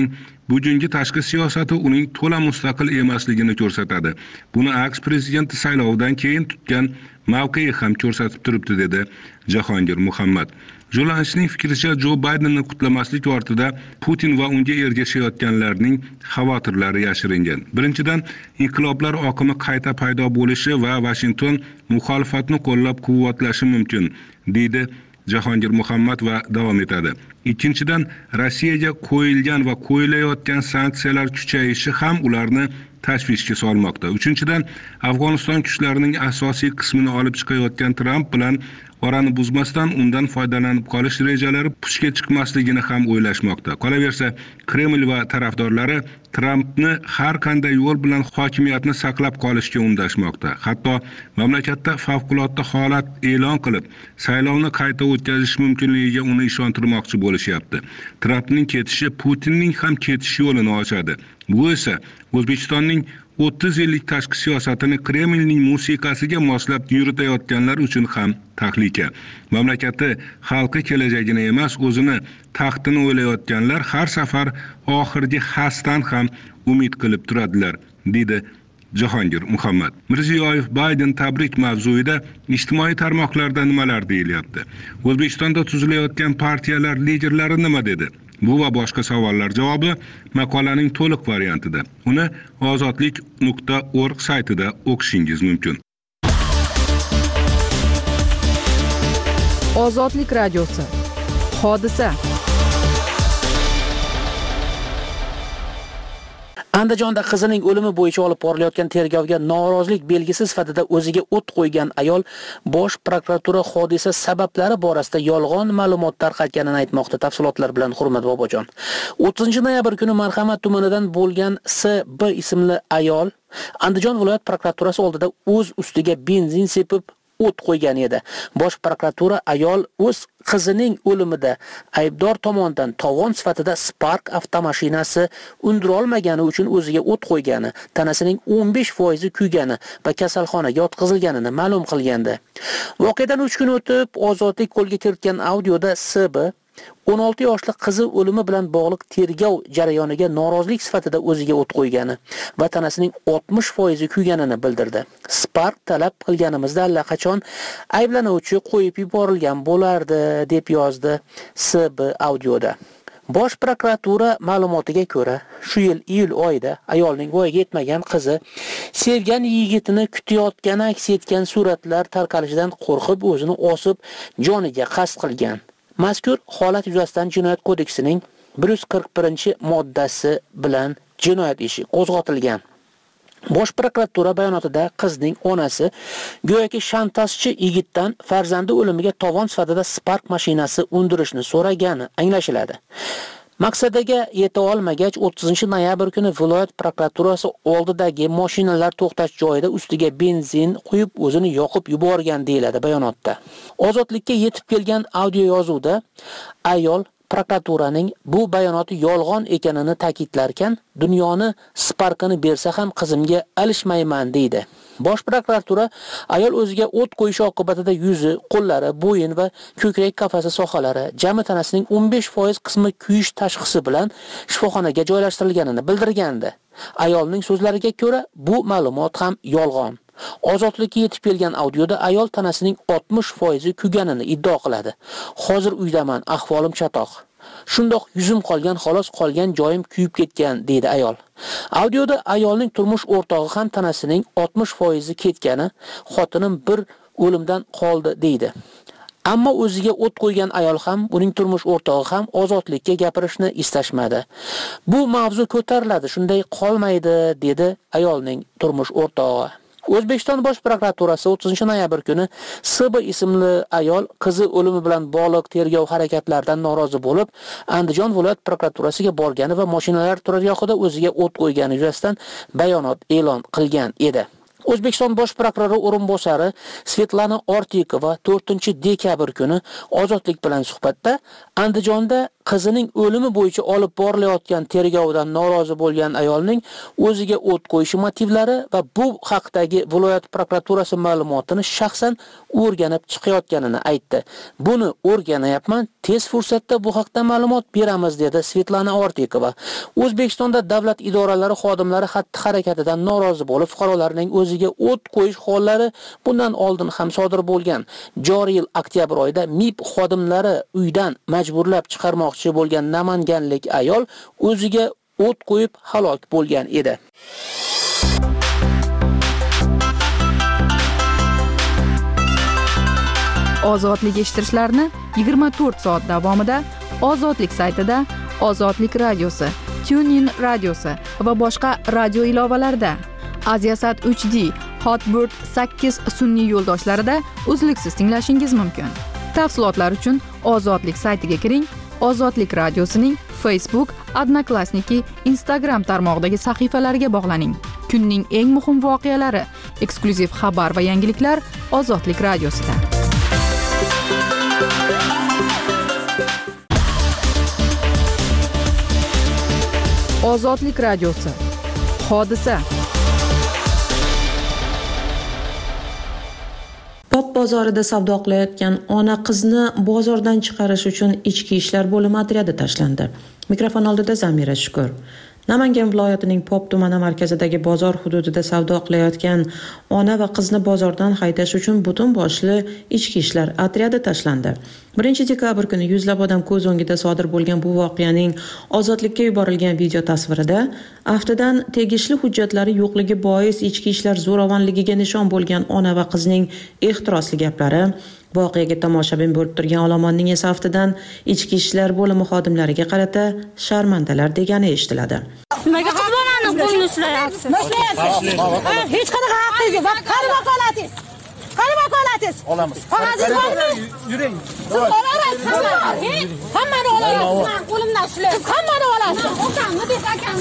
bugungi tashqi siyosati uning to'la mustaqil emasligini ko'rsatadi. Buni aqsh prezidenti saylovidan keyin tutgan mavqei ham ko'rsatib turibdi, dedi Jahongir Muhammad. Jurnalistning fikricha, Jo Baydenni qutlamaslik ortida Putin va unga ergashayotganlarning xavotirlari yashiringan. Birinchidan, inqiloblar oqimi qayta paydo bo'lishi va Washington muxolifatni qo'llab-quvvatlashi mumkin, deydi Jahongir Muhammad va davom etadi. Ikkinchidan, Rossiyaga qo'yilgan va qo'yilayotgan sanksiyalar kuchayishi ham ularni tashvishga solmoqda. Uchinchidan, Afg'oniston kuchlarining asosiy qismini olib chiqayotgan Tramp bilan orani buzmasdan undan foydalanib qolish rejalari puchga chiqmasligini ham o'ylashmoqda. Qolaversa, Kreml va tarafdorlari Trampni har qanday yo'l bilan hokimiyatni saqlab qolishga undashmoqda. Hatto mamlakatda favqulodda holat e'lon qilib, saylovni qayta o'tkazish mumkinligiga uni ishontirmoqchi bo'lishyapti. Trampning ketishi Putinning ham ketish yo'lini ochadi. Bu esa O'zbekistonning 30 yillik tashqi siyosatini Kremlning musiqasiga moslab yuritayotganlar uchun ham tahlika. Mamlakati xalqi kelajagini emas, o'zini taxtini o'ylayotganlar har safar oxirgi hasdan ham umid qilib turadilar, dedi Jahongir Muhammad. Mirziyoyev Bayden tabrik mavzuida ijtimoiy tarmoqlarda nimalar deyilyapti? O'zbekistonda tuzilayotgan partiyalar liderlari nima dedi? Bu va boshqa savollar javobi maqolaning to'liq variantida. Uni ozodlik.org saytida o'qishingiz mumkin. Ozodlik radiosi. Hodisa. Andijonda qizining o'limi bo'yicha olib borilayotgan tergovga norozilik belgisi sifatida o'ziga o't qo'ygan ayol Bosh prokuratura hodisa sabablari borasida yolg'on ma'lumot tarqatganini aytmoqda. Tafsilotlar bilan Hurmat Bobojon. 30-noyabr kuni Marhamat tumanidan bo'lgan S.B. ismli ayol Andijon viloyat prokuraturasi oldida o'z ustiga benzin sepib o't qo'ygan edi. Bosh prokuratura ayol o'z qizining o'limida aybdor tomonidan tovon sifatida Spark avtomashinasi undira olmagani uchun o'ziga o't qo'ygani, tanasining 15% kuygani va kasalxonaga yotqizilganini ma'lum qilgandi. Voqeadan 3 kun o'tib, ozodlik qo'lga kiritgan audioda S.B. 16 yoshli qizi o'limi bilan bog'liq tergov jarayoniga norozilik sifatida o'ziga o't qo'ygani va tanasining 60% kuyganini bildirdi. Spark talab qilganimizda allaqachon ayblanuvchi qo'yib yuborilgan bo'lardi, deb yozdi S.B. audioda. Bosh prokuratura ma'lumotiga ko'ra, shu yil iyul oyida ayolning voyaga yetmagan qizi sevgan yigitini kutayotgani aks etgan suratlar tarqalishidan qo'rqib o'zini osib, joniga qasd qilgan. Mazkur holat yuzasidan Jinoyat kodeksining 141-moddasi bilan jinoyat ishi qo'zg'atilgan. Bosh prokuratura bayonotida qizning onasi go'yoki shantajchi yigitdan farzandi o'limiga tovon sifatida Spark mashinasi undirishni so'ragani anglashiladi. Maqsadiga yeta olmagach 30-noyabr kuni viloyat prokuraturasi oldidagi mashinalar to'xtash joyida ustiga benzin quyib o'zini yoqib yuborgan deyiladi bayonotda. Ozodlikka yetib kelgan audio yozuvda ayol prokuraturaning bu bayonoti yolg'on ekanini ta'kidlarkan, dunyoni Sparkini bersa ham qizimga alishmayman deydi. Bosh prokuratura ayol o'ziga o't qo'yishi oqibatida yuzi, qo'llari, bo'yin va ko'krak qafasi sohalari, jami tanasining 15% qismi kuyish tashxisi bilan shifoxonaga joylashtirilganini bildirgandi. Ayolning so'zlariga ko'ra, bu ma'lumot ham yolg'on. Ozodlikka yetib kelgan audioda ayol tanasining 60% kuyganini iddao qiladi. Hozir uydaman, ahvolim chatoq. Shundoq yuzim qolgan, xolos qolgan joyim kuyib ketgan, deydi ayol. Audioda ayolning turmush o'rtog'i ham tanasining 60% ketgani, xotinim bir o'limdan qoldi, deydi. Ammo o'ziga o't qo'ygan ayol ham, uning turmush o'rtog'i ham ozodlikka gapirishni istashmadi. Bu mavzu ko'tariladi, shunday qolmaydi, dedi ayolning turmush o'rtog'i. O'zbekiston Bosh prokuraturasi 30-noyabr kuni S.B. ismli ayol qizi o'limi bilan bog'liq tergov harakatlaridan norozi bo'lib, Andijon viloyat prokuraturasiga borgani va mashinalar turargohida o'ziga o't qo'ygani yuzasidan bayonot e'lon qilgan edi. O'zbekiston Bosh prokurori o'rinbosari Svetlana Ortikova 4-dekabr kuni Ozodlik bilan suhbatda Andijonda qizining o'limi bo'yicha olib borilayotgan tergovdan norozi bo'lgan ayolning o'ziga o't qo'yishi motivlari va bu haqdagi viloyat prokuraturasi ma'lumotini shaxsan o'rganib chiqayotganini aytdi. Buni o'rganayapman, tez fursatda bu haqda ma'lumot beramiz dedi Svetlana Ortikova. O'zbekistonda davlat idoralari xodimlari xatti-harakatidan norozi bo'lib, fuqarolarning o'ziga o't qo'yish hollari bundan oldin ham sodir bo'lgan. Joriy yil oktyabr oyida MIB xodimlari uydan majburlab chiqarmoqchi bo'lgan namanganlik ayol o'ziga o't qo'yib halok bo'lgan edi. Ozodlik eshittirishlarni 24 soat davomida Ozodlik saytida, Ozodlik radiosi, TuneIn radiosi va boshqa radio ilovalarida, Aziasat 3D, Hotbird 8 sun'iy yo'ldoshlarida uzluksiz tinglashingiz mumkin. Tafsilotlar uchun Ozodlik saytiga kiring. Ozodlik radiosining Facebook, Odnoklassniki, Instagram tarmog'idagi sahifalariga bog'laning. Kunning eng muhim voqealari, eksklyuziv xabar va yangiliklar Ozodlik radiosida. Ozodlik radiosi. Hodisa. Pop bozorida savdo qilayotgan ona qizni bozordan chiqarish uchun ichki ishlar bo'limi otryadi tashlandi. Mikrofon oldida Zamira Shukur. Namangan viloyatining Pop tumani markazidagi bozor hududida savdo qilayotgan ona va qizni bozordan haydash uchun butun boshli ichki ishlar otryadi tashlandi. 1-dekabr kuni yuzlab odam ko'z o'ngida sodir bo'lgan bu voqeaning ozodlikka yuborilgan video tasvirida aftidan tegishli hujjatlari yo'qligi bois ichki ishlar zo'ravonligiga nishon bo'lgan ona va qizning ehtirosli gaplari, voqeaga tomoshabin bo'lib turgan olomonning esa aftidan ichki ishlar bo'limi xodimlariga qarata sharmandalar degani eshitiladi. Nimaga qiz bolani qo'lini ushlayapsiz? Hech qanaqa haqqingiz yo'q. Qani vakolatingiz? Qani vakolatingiz? Olamiz. Qog'ozingiz bormi? Yuring. Hammani olayapsiz. Qo'limdan ushlayapsiz. Hammani olasiz. Otamni desakanmi?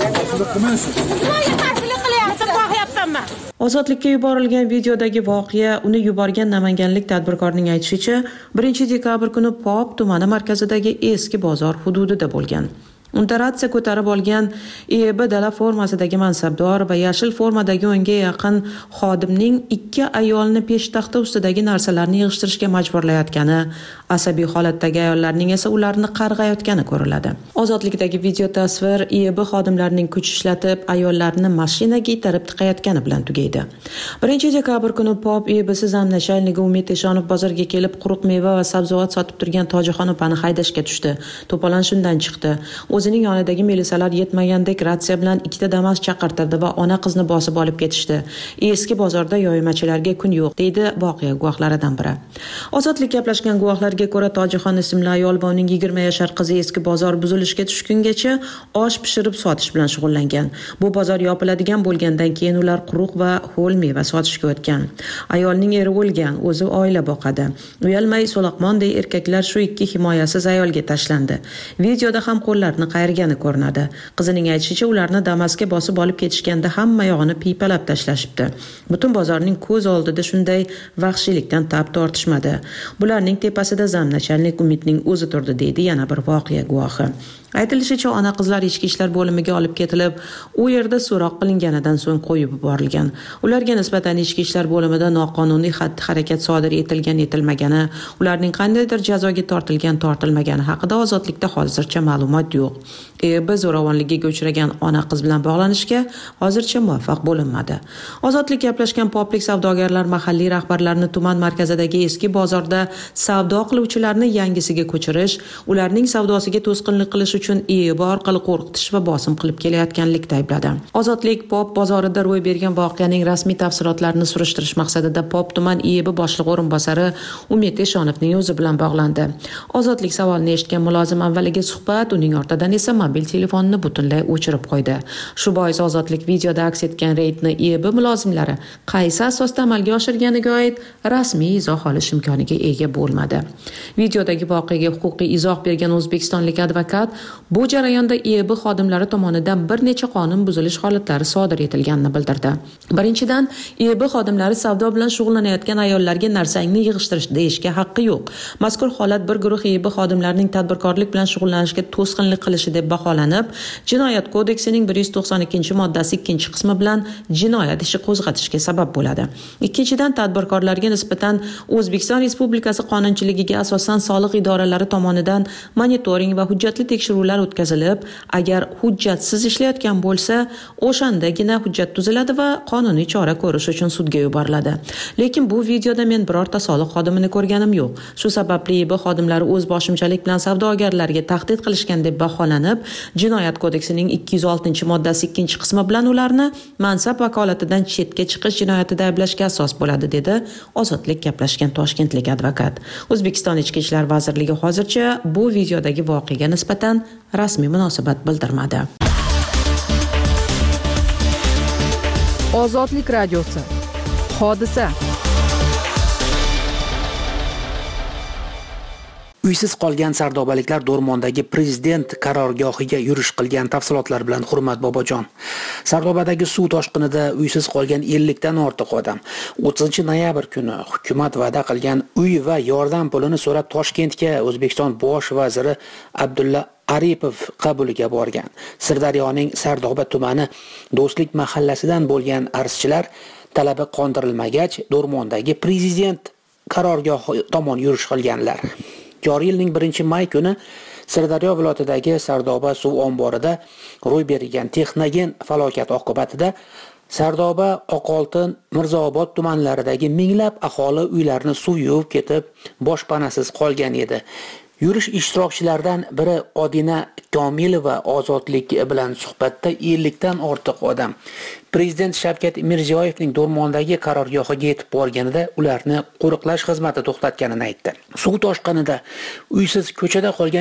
Nimaga qarshilik qilyapsiz? Qo'yapmanman. Ozodlikka yuborilgan videodagi voqea uni yuborgan namanganlik tadbirkorning aytishicha 1-dekabr kuni Pop tumani markazidagi eski bozor hududida bo'lgan. Unda ratsiya ko'tarib olgan EB dala formasidagi mansabdor va yashil formadagi o'nga yaqin xodimning ikki ayolni peshtaxta ustidagi narsalarni yig'ishtirishga majburlayotgani, asabiy holatdagi ayollarning esa ularni qarg'ayotgani ko'riladi. Ozodlikdagi video tasvir EB xodimlarining kuch ishlatib ayollarni mashinaga itarib tiqayotgani bilan tugaydi. 1-dekabr kuni Pop EB'si zamnachayniga Umid Eshonov bozorga kelib quruq meva va sabzavot sotib turgan Tojixon opani haydashga tushdi. To'polon shundan chiqdi. O'zining yonidagi melisalar yetmagandek ratsiya bilan ikkita Damas chaqirtirdi va ona qizni bosib olib ketishdi. Eski bozorda yoymachilarga kun yo'q, deydi voqea guvohlaridan biri. Ozodlik gaplashgan guvohlarga ko'ra Tojixon ismli ayol va uning 20 yashar qizi eski bozor buzilishga tushgungacha osh pishirib sotish bilan shug'ullangan. Bu bozor yopiladigan bo'lgandan keyin ular quruq va ho'l meva sotishga o'tgan. Ayolning eri o'lgan, o'zi oila boqadi. Uyalmay so'laqmonday erkaklar shu ikki himoyasiz ayolga tashlandi. Videoda ham qo'llarni qayirgani ko'rinadi. Qizining aytishicha, ularni Damasga bosib olib ketishganda hamma yog'ini piypalab tashlashibdi. Butun bozorning ko'z oldida shunday vahshiylikdan tab tortishmadi. Bularning tepasida zamnachalnik Umidning o'zi turdi, deydi yana bir voqea guvohi. Aytilishicha, ona qizlar ichki ishlar bo'limiga olib ketilib, u yerda so'roq qilinganidan so'ng qo'yib yuborilgan. Ularga nisbatan ichki ishlar bo'limida noqonuniy xatti-harakat sodir etilgan-etilmagani, ularning qandaydir jazoga tortilgan-tortilmagani haqida ozodlikda hozircha ma'lumot yo'q. Biz zo'ravonligiga uchragan ona qiz bilan bog'lanishga hozircha muvaffaq bo'linmadi. Ozodlik gaplashgan poplik savdogarlar mahalliy rahbarlarini tuman markazidagi eski bozorda savdo qiluvchilarni yangisiga ko'chirish, ularning savdosiga to'sqinlik qilish uchun EB orqali qo'rqitish va bosim qilib kelayotganlikda aybladi. Ozodlik Pop bozorida ro'y bergan voqeaning rasmiy tafsilotlarini surishtirish maqsadida Pop tuman EB boshlig'i o'rinbosari Umid Eshonovning o'zi bilan bog'landi. Ozodlik savolini eshitgan mulozim avvaliga suhbat, uning ortidan jumladan esa mobil telefonini butunlay o'chirib qo'ydi. Shu bois Ozodlik videoda aks etgan reydni EB mulozimlari qaysi asosda amalga oshirganiga oid rasmiy izoh olish imkoniga ega bo'lmadi. Videodagi voqeaga huquqiy izoh bergan o'zbekistonlik advokat bu jarayonda EB xodimlari tomonidan bir necha qonun buzilish holatlari sodir etilganini bildirdi. Birinchidan, EB xodimlari savdo bilan shug'ullanayotgan ayollarga narsangni yig'ishtirish deyishga haqqi yo'q. Mazkur holat bir guruh EB xodimlarining tadbirkorlik bilan shug'ullanishga to'sqinlik qilishi deb baholanib, Jinoyat kodeksining 192-moddasi 2-qismi bilan jinoyat ishi qo'zg'atishga sabab bo'ladi. Ikkinchidan, tadbirkorlarga nisbatan O'zbekiston Respublikasi qonunchiligiga asosan soliq idoralari tomonidan monitoring va hujjatli tekshiruvlar o'tkazilib, agar hujjatsiz ishlayotgan bo'lsa, o'shandagina hujjat tuziladi va qonuniy chora ko'rish uchun sudga yuboriladi. Lekin bu videoda men birorta soliq xodimini ko'rganim yo'q. Shu sababli EB xodimlari o'z boshimchalik bilan savdogarlarga tahdid qilishgan deb baholanib, Jinoyat kodeksining 206-moddasi 2-qismi bilan ularni mansab vakolatidan chetga chiqish jinoyatida ayblashga asos bo'ladi, dedi Ozodlik gaplashgan toshkentlik advokat. O'zbekiston Ichki ishlar vazirligi hozircha bu videodagi voqeaga nisbatan rasmiy munosabat bildirmadi. Ozodlik radiosi. Hodisa. Uysiz qolgan sardobaliklar Do'rmondagi prezident qarorgohiga yurish qilgan tafsilotlar bilan Hurmat Bobojon. Sardobadagi suv toshqinida uysiz qolgan 50 dan ortiq odam 30-noyabr kuni hukumat va'da qilgan uy va yordam pulini so'rab Toshkentga O'zbekiston bosh vaziri Abdulla Aripov qabuliga borgan. Sirdaryoning Sardoba tumani Do'stlik mahallasidan bo'lgan arzchilar talabi qondirilmagach, Do'rmondagi prezident qarorgohi tomon yurish qilganlar. Joriy yilning 1-may kuni Sirdaryo viloyatidagi Sardoba suv omborida ro'y bergan texnogen falokat oqibatida Sardoba, Oqoltin, Mirzaobod tumanlaridagi minglab aholi uylarini suv yuvib ketib, boshpanasiz qolgan edi. Yurish ishtirokchilaridan biri Odina Komilova Ozodlik bilan suhbatda 50 dan ortiq odam Prezident Shavkat Mirziyoyevning Do'rmondagi qarorgohiga yetib borganida ularni qo'riqlash xizmati to'xtatganini aytdi. Suv toshqinida uysiz ko'chada qolgan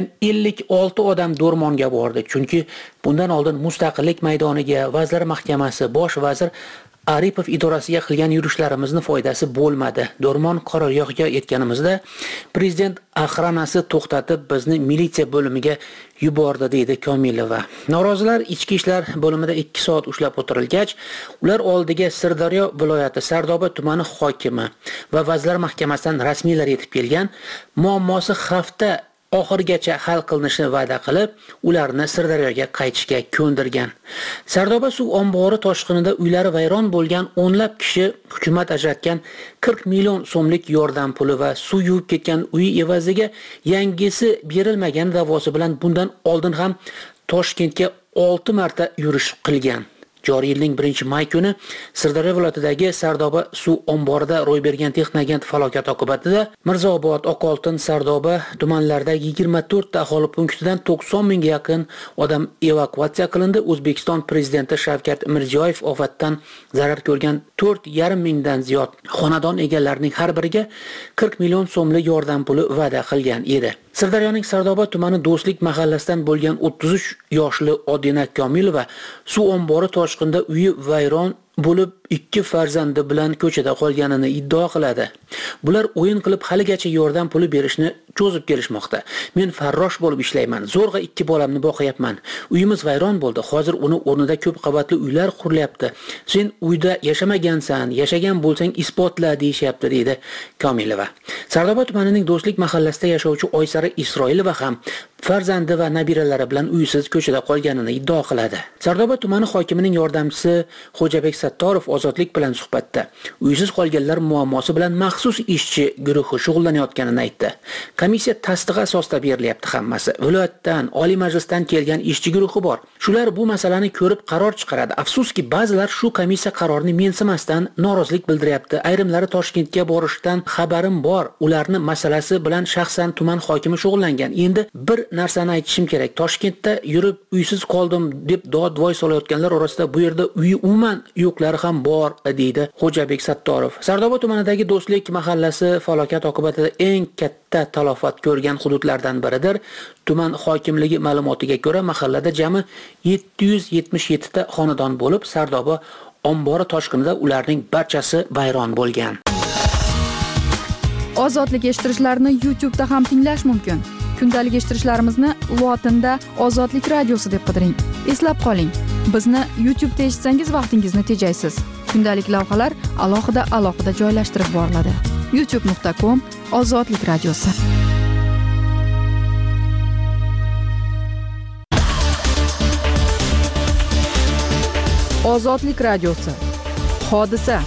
56 odam Do'rmonga bordi, chunki bundan oldin Mustaqillik maydoniga, Vazirlar Mahkamasi, bosh vazir Aripov idorasiga qilgan yurishlarimizni foydasi bo'lmadi. Do'rmon qarorgohiga yetganimizda prezident axranasi to'xtatib bizni militsiya bo'limiga yubordi, deydi Komilova. Norozilar ichki ishlar bo'limida 2 soat ushlab o'tirilgach, ular oldiga Sirdaryo viloyati Sardoba tumani hokimi va Vazirlar Mahkamasidan rasmiylar yetib kelgan, muammosi hafta oxirigacha hal qilinishini va'da qilib, ularni Sirdaryoga qaytishga ko'ndirgan. Sardoba suv ombori toshqinida uylari vayron bo'lgan o'nlab kishi hukumat ajratgan 40 million so'mlik yordam puli va suv yuvib ketgan uy evaziga yangisi berilmagan da'vosi bilan bundan oldin ham Toshkentga 6 marta yurish qilgan. Joriy yilning 1-may kuni Sirdaryo viloyatidagi Sardoba suv omborida ro'y bergan texnogen falokat oqibatida Mirzaobod, Oqoltin, Sardoba tumanlaridagi 24 ta aholi punktidan 90 mingga yaqin odam evakuatsiya qilindi. O'zbekiston prezidenti Shavkat Mirziyoyev ofatdan zarar ko'rgan 4,5 mingdan ziyod xonadon egalarining har biriga 40 million so'mlik yordam puli va'da qilgan edi. Sirdaryoning Sardoba tumani Do'stlik mahallasidan bo'lgan 33 yoshli Odina Komilova suv ombori toshqinda uyi vayron bo'lib 2 farzandi bilan ko'chada qolganini iddao qiladi. Bular o'yin qilib haligacha yordam puli berishni cho'zib kelishmoqda. Men farrosh bo'lib ishlayman. Zo'rg'a 2 bolamni boqyapman. Uyimiz vayron bo'ldi. Hozir uni o'rnida ko'p qavatli uylar qurilyapti. Sen uyda yashamagansan, yashagan bo'lsang isbotla deyishyapti, deydi Komilova. Sardoba tumanining Do'stlik mahallasida yashovchi Oysara Isroilova ham farzandi va nabiralari bilan uysiz ko'chada qolganini iddao qiladi. Sardoba tumani hokimining yordamchisi Xo'jabek Sattorov Ozodlik bilan suhbatda uysiz qolganlar muammosi bilan maxsus ishchi guruhi shug'ullanayotganini aytdi. Komissiya tasdig'i asosida berilyapti hammasi. Viloyatdan, Oliy Majlisdan kelgan ishchi guruhi bor. Shular bu masalani ko'rib qaror chiqaradi. Afsuski, ba'zilar shu komissiya qarorini mensimasdan norozilik bildiryapti. Ayrimlari Toshkentga borishdan xabarim bor. Ularni masalasi bilan shaxsan tuman hokimi shug'ullangan. Endi bir narsani aytishim kerak. Toshkentda yurib uysiz qoldim deb dod-voy solayotganlar orasida bu yerda uyi umuman yo'qlari ham bor, deydi Xo'jabek Sattorov. Sardoba tumanidagi Do'stlik mahallasi falokat oqibatida eng katta talofat ko'rgan hududlardan biridir. Tuman hokimligi ma'lumotiga ko'ra, mahallada jami 777 ta xonadon bo'lib, Sardoba ombori toshqinida ularning barchasi vayron bo'lgan. Ozodlik eshittirishlarini YouTube'da ham tinglash mumkin. Kundalik eshittirishlarimizni lotinda Ozodlik radiosi deb qidiring. Eslab qoling, bizni YouTube'da eshitsangiz vaqtingizni tejaysiz. Kundalik lavhalar alohida joylashtirib boriladi. youtube.com/Ozodlik radiosi. Ozodlik radiosi. Hodisa.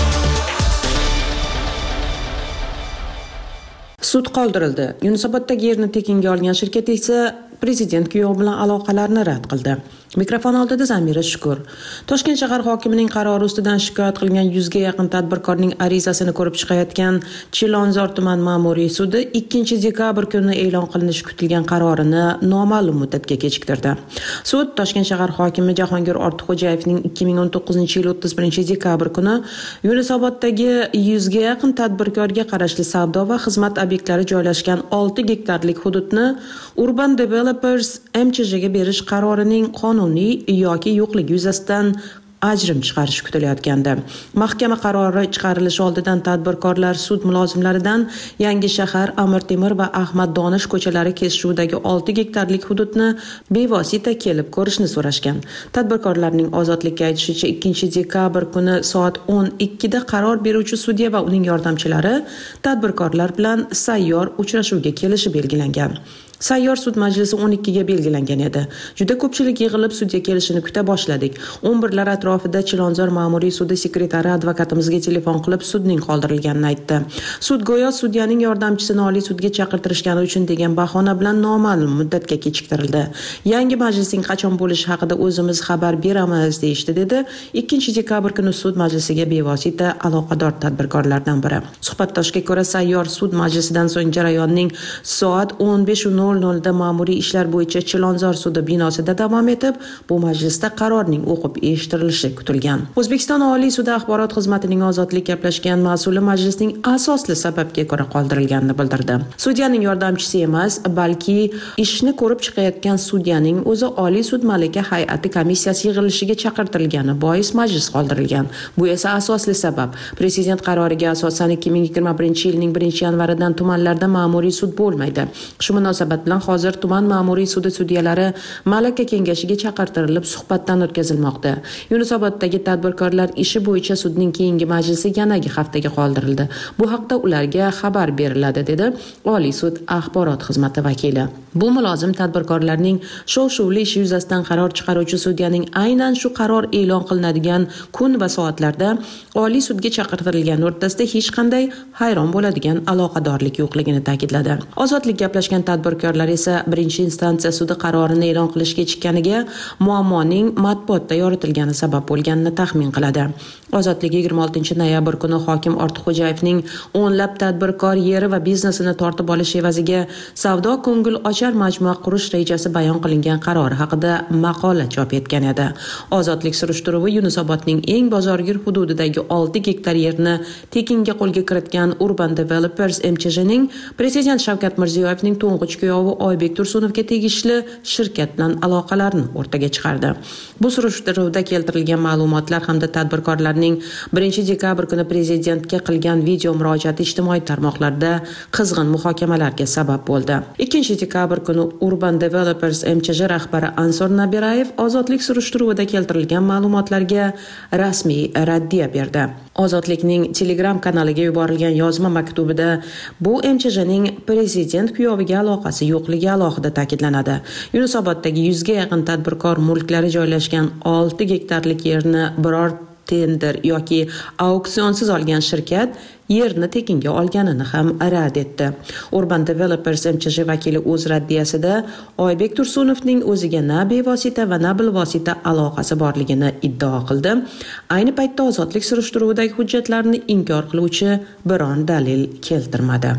Sud qoldirildi. Yunusoboddagi yerni tekinga olgan shirkat esa prezident kuyovi bilan aloqalarni rad qildi. Mikrofon oldida Zamira Shukur. Toshkent shahar hokimining qarori ustidan shikoyat qilgan 100 ga yaqin tadbirkorning arizasini ko'rib chiqayotgan Chilonzor tuman ma'muriy sudi 2 dekabr kuni e'lon qilinishi kutilgan qarorini noma'lum muddatga kechiktirdi. Sud Toshkent shahar hokimi Jahongir Ortiqxo'jayevning 2019-yil 31 dekabr kuni Yunusoboddagi 100 ga yaqin tadbirkorga qarashli savdo va xizmat obyektlari joylashgan 6 gektarlik hududni Urban Developers MCJga berish qarorining qonuniy yoki yo'qligi yuzasidan ajrim chiqarish kutilayotgandi. Mahkama qarori chiqarilishi oldidan tadbirkorlar sud mulozimlaridan Yangi shahar, Amir Temur va Ahmad Donish ko'chalari kesishuvidagi 6 gektarlik hududni bevosita kelib ko'rishni so'rashgan. Tadbirkorlarning ozodlikka aytishicha 2 dekabr kuni soat 12 da qaror beruvchi sudya va uning yordamchilari tadbirkorlar bilan sayyor uchrashuvga kelishi belgilangan. Sayyor sud majlisi 12 ga belgilangan edi. Juda ko'pchilik yig'ilib sudya kelishini kuta boshladik. 11lar atrofida Chilonzor ma'muriy sudi sekretari advokatimizga telefon qilib sudning qoldirilganini aytdi. Sud go'yo sudyaning yordamchisini oliy sudga chaqirtirishgani uchun degan bahona bilan noma'lum muddatga kechiktirildi. Yangi majlisning qachon bo'lishi haqida o'zimiz xabar beramiz deyishdi, dedi 2 dekabr kuni sud majlisiga bevosita aloqador tadbirkorlardan biri. Suhbatdoshga ko'ra, sayyor sud majlisidan so'ng jarayonning soat 15:00 da ma'muriy ishlar bo'yicha Chilonzor sudi binosida davom etib, bu majlisda qarorning o'qib eshittirilishi kutilgan. O'zbekiston Oliy sudi axborot xizmatining ozodlik gaplashgan mas'uli majlisning asosli sababga ko'ra qoldirilganini bildirdi. Sudyaning yordamchisi emas, balki ishni ko'rib chiqayotgan sudyaning o'zi Oliy sud malaka hay'ati komissiyasi yig'ilishiga chaqirtirilgani bois majlis qoldirilgan. Bu esa asosli sabab. Prezident qaroriga asosan 2021-yilning 1-yanvaridan tumanlarda ma'muriy sud bo'lmaydi. Shu munosabat bilan hozir tuman ma'muriy sudi sudyalari malaka kengashiga chaqirtirilib suhbatdan o'tkazilmoqda. Yunusoboddagi tadbirkorlar ishi bo'yicha sudning keyingi majlisi yanagi haftaga qoldirildi. Bu haqda ularga xabar beriladi, dedi Oliy sud axborot xizmati vakili. Bu mulozim tadbirkorlarning shov-shuvli ishi yuzasidan qaror chiqaruvchi sudyaning aynan shu qaror e'lon qilinadigan kun va soatlarda Oliy sudga chaqirtirilgani o'rtasida hech qanday hayron bo'ladigan aloqadorlik yo'qligini ta'kidladi. Ozodlik gaplashgan tadbirkorlar esa birinchi instansiya sudi qarorini e'lon qilish kechikkaniga muammoning matbuotda yoritilgani sabab bo'lganini taxmin qiladi. Ozodlik 26-noyabr kuni hokim Ortiqxo'jayevning o'nlab tadbirkor yeri va biznesini tortib olish evaziga savdo ko'ngil ochar majmua qurish rejasi bayon qilingan qarori haqida maqola chop etgan edi. Ozodlik surishtiruvi Yunusobodning eng bozorgir hududidagi 6 gektar yerni tekinga qo'lga kiritgan Urban Developers MCJning prezident Shavkat Mirziyoyevning to'ng'ich kuyovi Oybek Tursunovga tegishli shirkat bilan aloqalarini o'rtaga chiqardi. Bu surishtiruvda keltirilgan ma'lumotlar hamda tadbirkorlarning 1-dekabr kuni prezidentga qilgan video murojaati ijtimoiy tarmoqlarda qizg'in muhokamalarga sabab bo'ldi. 2-dekabr kuni Urban Developers MCJ rahbari Ansor Nabirayev ozodlik surishtiruvida keltirilgan ma'lumotlarga rasmiy raddiya berdi. Ozodlikning Telegram kanaliga yuborilgan yozma maktubida bu MCJning prezident kuyoviga aloqasi yo'qligi alohida ta'kidlanadi. Yunusoboddagi 100 ga yaqin tadbirkor mulklari joylashgan 6 gektarlik yerni biror tender yoki auksionsiz olgan shirkat yerni tekinga olganini ham rad etdi. Urban Developers MCJ vakili o'z raddiyasida Oybek Tursunovning o'ziga na bevosita va na bilvosita aloqasi borligini iddao qildi. Ayni paytda ozodlik surishtiruvidagi hujjatlarni inkor qiluvchi biron dalil keltirmadi.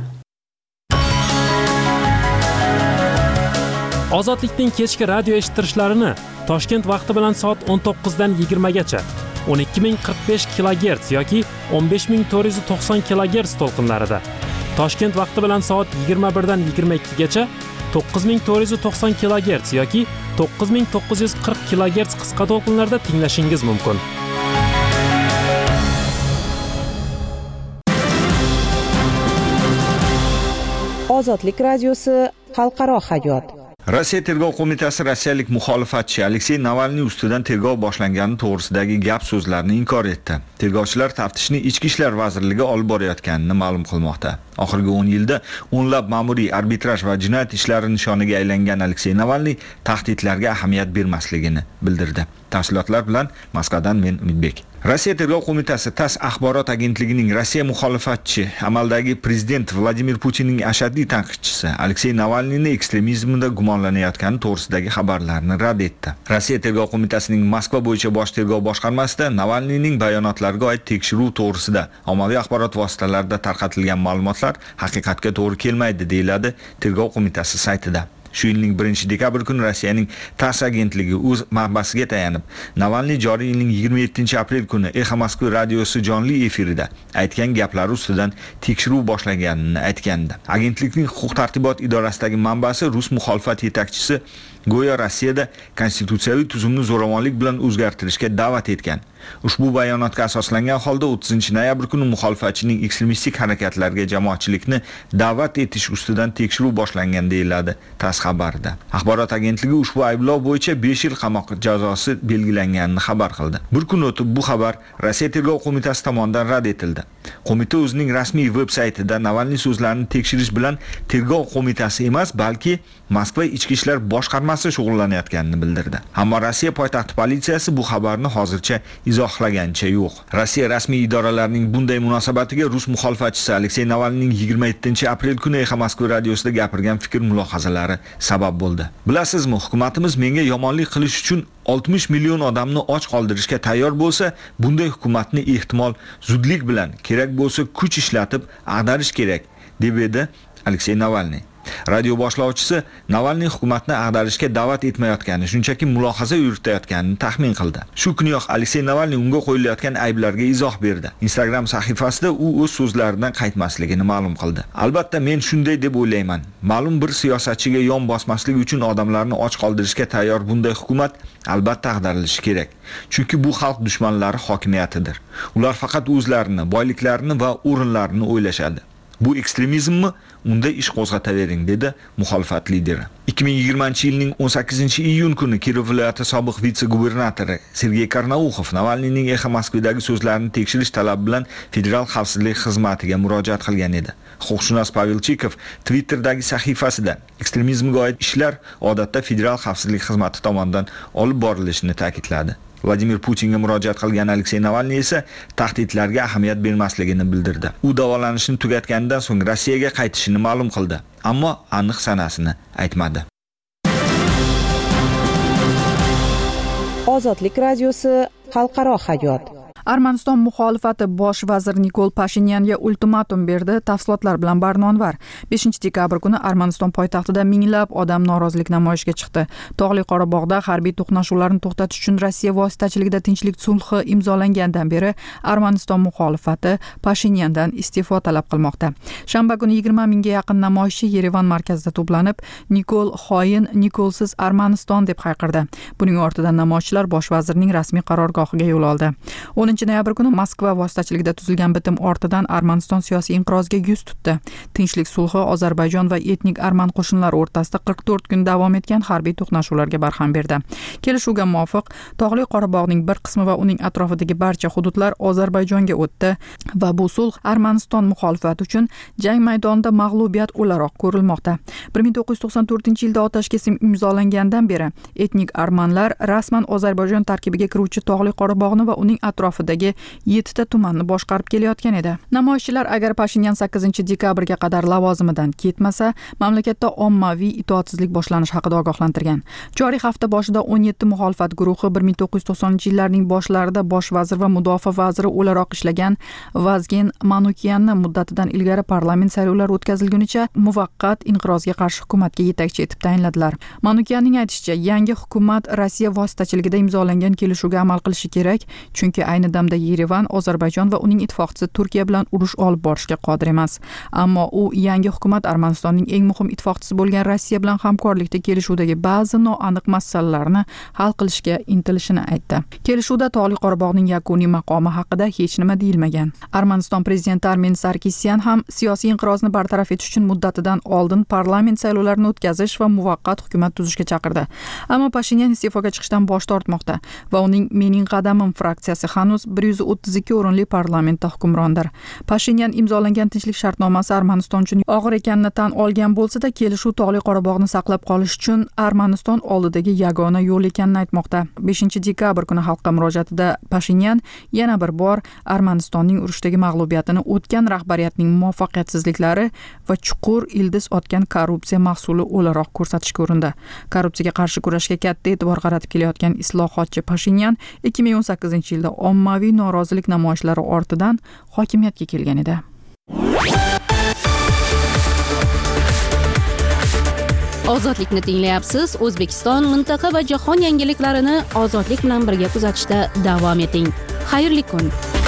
Ozodlikning kechki radio eshittirishlarini Toshkent vaqti bilan soat 19 dan 20 gacha 12045 kHz yoki 15490 kHz to'lqinlarida, Toshkent vaqti bilan soat 21 dan 22 gacha 9490 kHz yoki 9940 kHz qisqa to'lqinlarda tinglashingiz mumkin. Ozodlik radiosi xalqaro hayot. Rossiya tergov qo'mitasi rossiyalik muxolifatchi Aleksey Navalniy ustidan tergov boshlangani to'g'risidagi gap so'zlarni inkor etdi. Tergovchilar taftishni Ichki ishlar vazirligi olib borayotganini ma'lum qilmoqda. Oxirgi 10 yilda o'nlab ma'muriy arbitraj va jinoyat ishlari nishoniga aylangan Aleksey Navalniy tahdidlarga ahamiyat bermasligini bildirdi. Tafsilotlar bilan Moskvadan men Umidbek. Rossiya tergov qo'mitasi TASS axborot agentligining Rossiya muxolifatchi amaldagi prezident Vladimir Putinning ashaddiy tanqidchisi Aleksey Navalniyni ekstremizmda gumonlanayotgani to'g'risidagi xabarlarni rad etdi. Rossiya tergov qo'mitasining Moskva bo'yicha bosh tergov boshqarmasida Navalniyning bayonotlariga oid tekshiruv to'g'risida ommaviy axborot vositalarida tarqatilgan ma'lumotlar haqiqatga to'g'ri kelmaydi deyiladi tergov qo'mitasi saytida. Shu yilning 1-dekabr kuni Rossiyaning TASS agentligi o'z manbasiga tayanib, Navalniy joriy yilning 27-aprel kuni Exa Moskva radiosi jonli efirida aytgan gaplari ustidan tekshiruv boshlaganini aytgandi. Agentlikning huquq-tartibot idorasidagi manbasi Rus muxolifat yetakchisi go'yo Rossiyada konstitutsiyaviy tuzumni zo'ravonlik bilan o'zgartirishga da'vat etgan. Ushbu bayonotga asoslangan holda 30-noyabr kuni muxolifatchining ekstremistik harakatlarga jamoatchilikni da'vat etish ustidan tekshiruv boshlangan deyiladi TASS xabarida. Axborot agentligi ushbu ayblov bo'yicha 5 yil qamoq jazosi belgilanganini xabar qildi. Bir kun o'tib bu xabar Rossiya tergov qo'mitasi tomonidan rad etildi. Qo'mita o'zining rasmiy veb-saytida Navalniy so'zlarini tekshirish bilan tergov qo'mitasi emas, balki Moskva ichki ishlar boshqarmasi shug'ullanayotganini bildirdi. Ammo Rossiya poytaxti politsiyasi bu xabarni hozircha izohlagancha yo'q. Rossiya rasmiy idoralarining bunday munosabatiga Rus muxolifatchisi Aleksey Navalniyning 27-aprel kuni Exa Moskva radiosida gapirgan fikr mulohazalari sabab bo'ldi. Bilasizmi, hukumatimiz menga yomonlik qilish uchun 60 million odamni och qoldirishga tayyor bo'lsa, bunday hukumatni ehtimol zudlik bilan kerak bo'lsa kuch ishlatib ag'darish kerak, deb edi Aleksey Navalniy. Radio boshlovchisi Navalniy hukumatni ag'darishga da'vat etmayotgani, shunchaki mulohaza yuritayotganini taxmin qildi. Shu kuniyoq Aleksey Navalniy unga qo'yilayotgan ayblarga izoh berdi. Instagram sahifasida u o'z so'zlaridan qaytmasligini ma'lum qildi. Albatta, men shunday deb o'ylayman. Ma'lum bir siyosatchiga yon bosmaslik uchun odamlarni och qoldirishga tayyor bunday hukumat albatta ag'darilishi kerak. Chunki bu xalq dushmanlari hokimiyatidir. Ular faqat o'zlarini, boyliklarini va o'rinlarini o'ylashadi. Bu ekstremizmmi? Unda ish qo'zg'atavering, dedi muxolifat lideri. 2020-yilning 18-iyun kuni Kirov viloyati sobiq vitse-gubernatori Sergey Karnauxov Navalniyning Exa Moskvadagi so'zlarini tekshirish talabi bilan Federal xavfsizlik xizmatiga murojaat qilgan edi. Huquqshunos Pavel Chikov Twitter'dagi sahifasida ekstremizmga oid ishlar odatda Federal xavfsizlik xizmati tomonidan olib borilishini ta'kidladi. Vladimir Putinga murojaat qilgan Aleksey Navalniy esa tahdidlarga ahamiyat bermasligini bildirdi. U davolanishni tugatganidan so'ng Rossiyaga qaytishini ma'lum qildi, ammo aniq sanasini aytmadi. Ozodlik radiosi xalqaro hayot. Armaniston muxolifati bosh vazir Nikol Pashinyanga ultimatum berdi. Tafsilotlar bilan Barnonvar. 5-dekabr kuni Armaniston poytaxtida minglab odam norozilik namoyishiga chiqdi. Tog'li Qorabog'da harbiy to'qnashuvlarni to'xtatish uchun Rossiya vositachiligida tinchlik sulhi imzolangandan beri Armaniston muxolifati Pashinyandan iste'fo talab qilmoqda. Shanba kuni 20 mingga yaqin namoyishchi Yerevan markazida to'planib, Nikol xoin, Nikolsiz Armaniston deb hayqirdi. Buning ortidan namoyishchilar bosh vazirning rasmiy qarorgohiga yo'l oldi. 10-noyabr kuni Moskva vositachiligida tuzilgan bitim ortidan Armaniston siyosiy inqirozga yuz tutdi. Tinchlik sulhi Ozarbayjon va etnik arman qo'shinlari o'rtasida 44 kun davom etgan harbiy to'qnashuvlarga barham berdi. Kelishuvga muvofiq Tog'li Qorabog'ning bir qismi va uning atrofidagi barcha hududlar Ozarbayjonga o'tdi va bu sulh Armaniston muxolifati uchun jang maydonida mag'lubiyat o'laroq ko'rilmoqda. 1994-yilda otashkesim imzolangandan beri etnik armanlar rasman Ozarbayjon tarkibiga kiruvchi Tog'li Qorabog'ni va uning atrofidagi 7 ta tumanni boshqarib kelayotgan edi. Namoyishchilar agar Pashinyan 8-dekabrga qadar lavozimidan ketmasa, mamlakatda ommaviy itoatsizlik boshlanishi haqida ogohlantirgan. Joriy hafta boshida 17 muxolifat guruhi 1990-yillarning boshlarida bosh vazir va mudofaa vaziri o'laroq ishlagan Vazgen Manukyanni muddatidan ilgari parlament saylovlari o'tkazilgunicha muvaqqat inqirozga qarshi hukumatga yetakchi etib tayinladilar. Manukyanning aytishicha, yangi hukumat Rossiya vositachiligida imzolangan kelishuvga amal qilishi kerak, chunki ayni ayni damda Yerevan Ozarbayjon va uning ittifoqchisi Turkiya bilan urush olib borishga qodir emas. Ammo u yangi hukumat Armanistonning eng muhim ittifoqchisi bo'lgan Rossiya bilan hamkorlikda kelishuvdagi ba'zi noaniq masalalarni hal qilishga intilishini aytdi. Kelishuvda Tog'li Qorabog'ning yakuniy maqomi haqida hech nima deyilmagan. Armaniston prezidenti Armen Sarkisyan ham siyosiy inqirozni bartaraf etish uchun muddatidan oldin parlament saylovlarini o'tkazish va muvaqqat hukumat tuzishga chaqirdi. Ammo Pashinyan iste'foga chiqishdan bosh tortmoqda va uning Mening qadamim fraksiyasi hanuz 132 o'rinli parlamentda hukmrondir. Pashinyan imzolangan tinchlik shartnomasi Armaniston uchun og'ir ekanini tan olgan bo'lsa-da, kelishuv Tog'li Qorabog'ni saqlab qolish uchun Armaniston oldidagi yagona yo'l ekanini aytmoqda. 5-dekabr kuni xalqqa murojaatida Pashinyan yana bir bor Armanistonning urushdagi mag'lubiyatini o'tgan rahbariyatning muvaffaqiyatsizliklari va chuqur ildiz otgan korrupsiya mahsuli o'laroq ko'rsatishga urindi. Korrupsiyaga qarshi kurashga katta e'tibor qaratib kelayotgan islohotchi Pashinyan 2018-yilda ommaviy norozilik namoyishlari ortidan hokimiyatga kelgan edi. Ozodlikni tinglayapsiz. O'zbekiston, mintaqa va jahon yangiliklarini ozodlik bilan birga kuzatishda davom eting. Xayrli kun.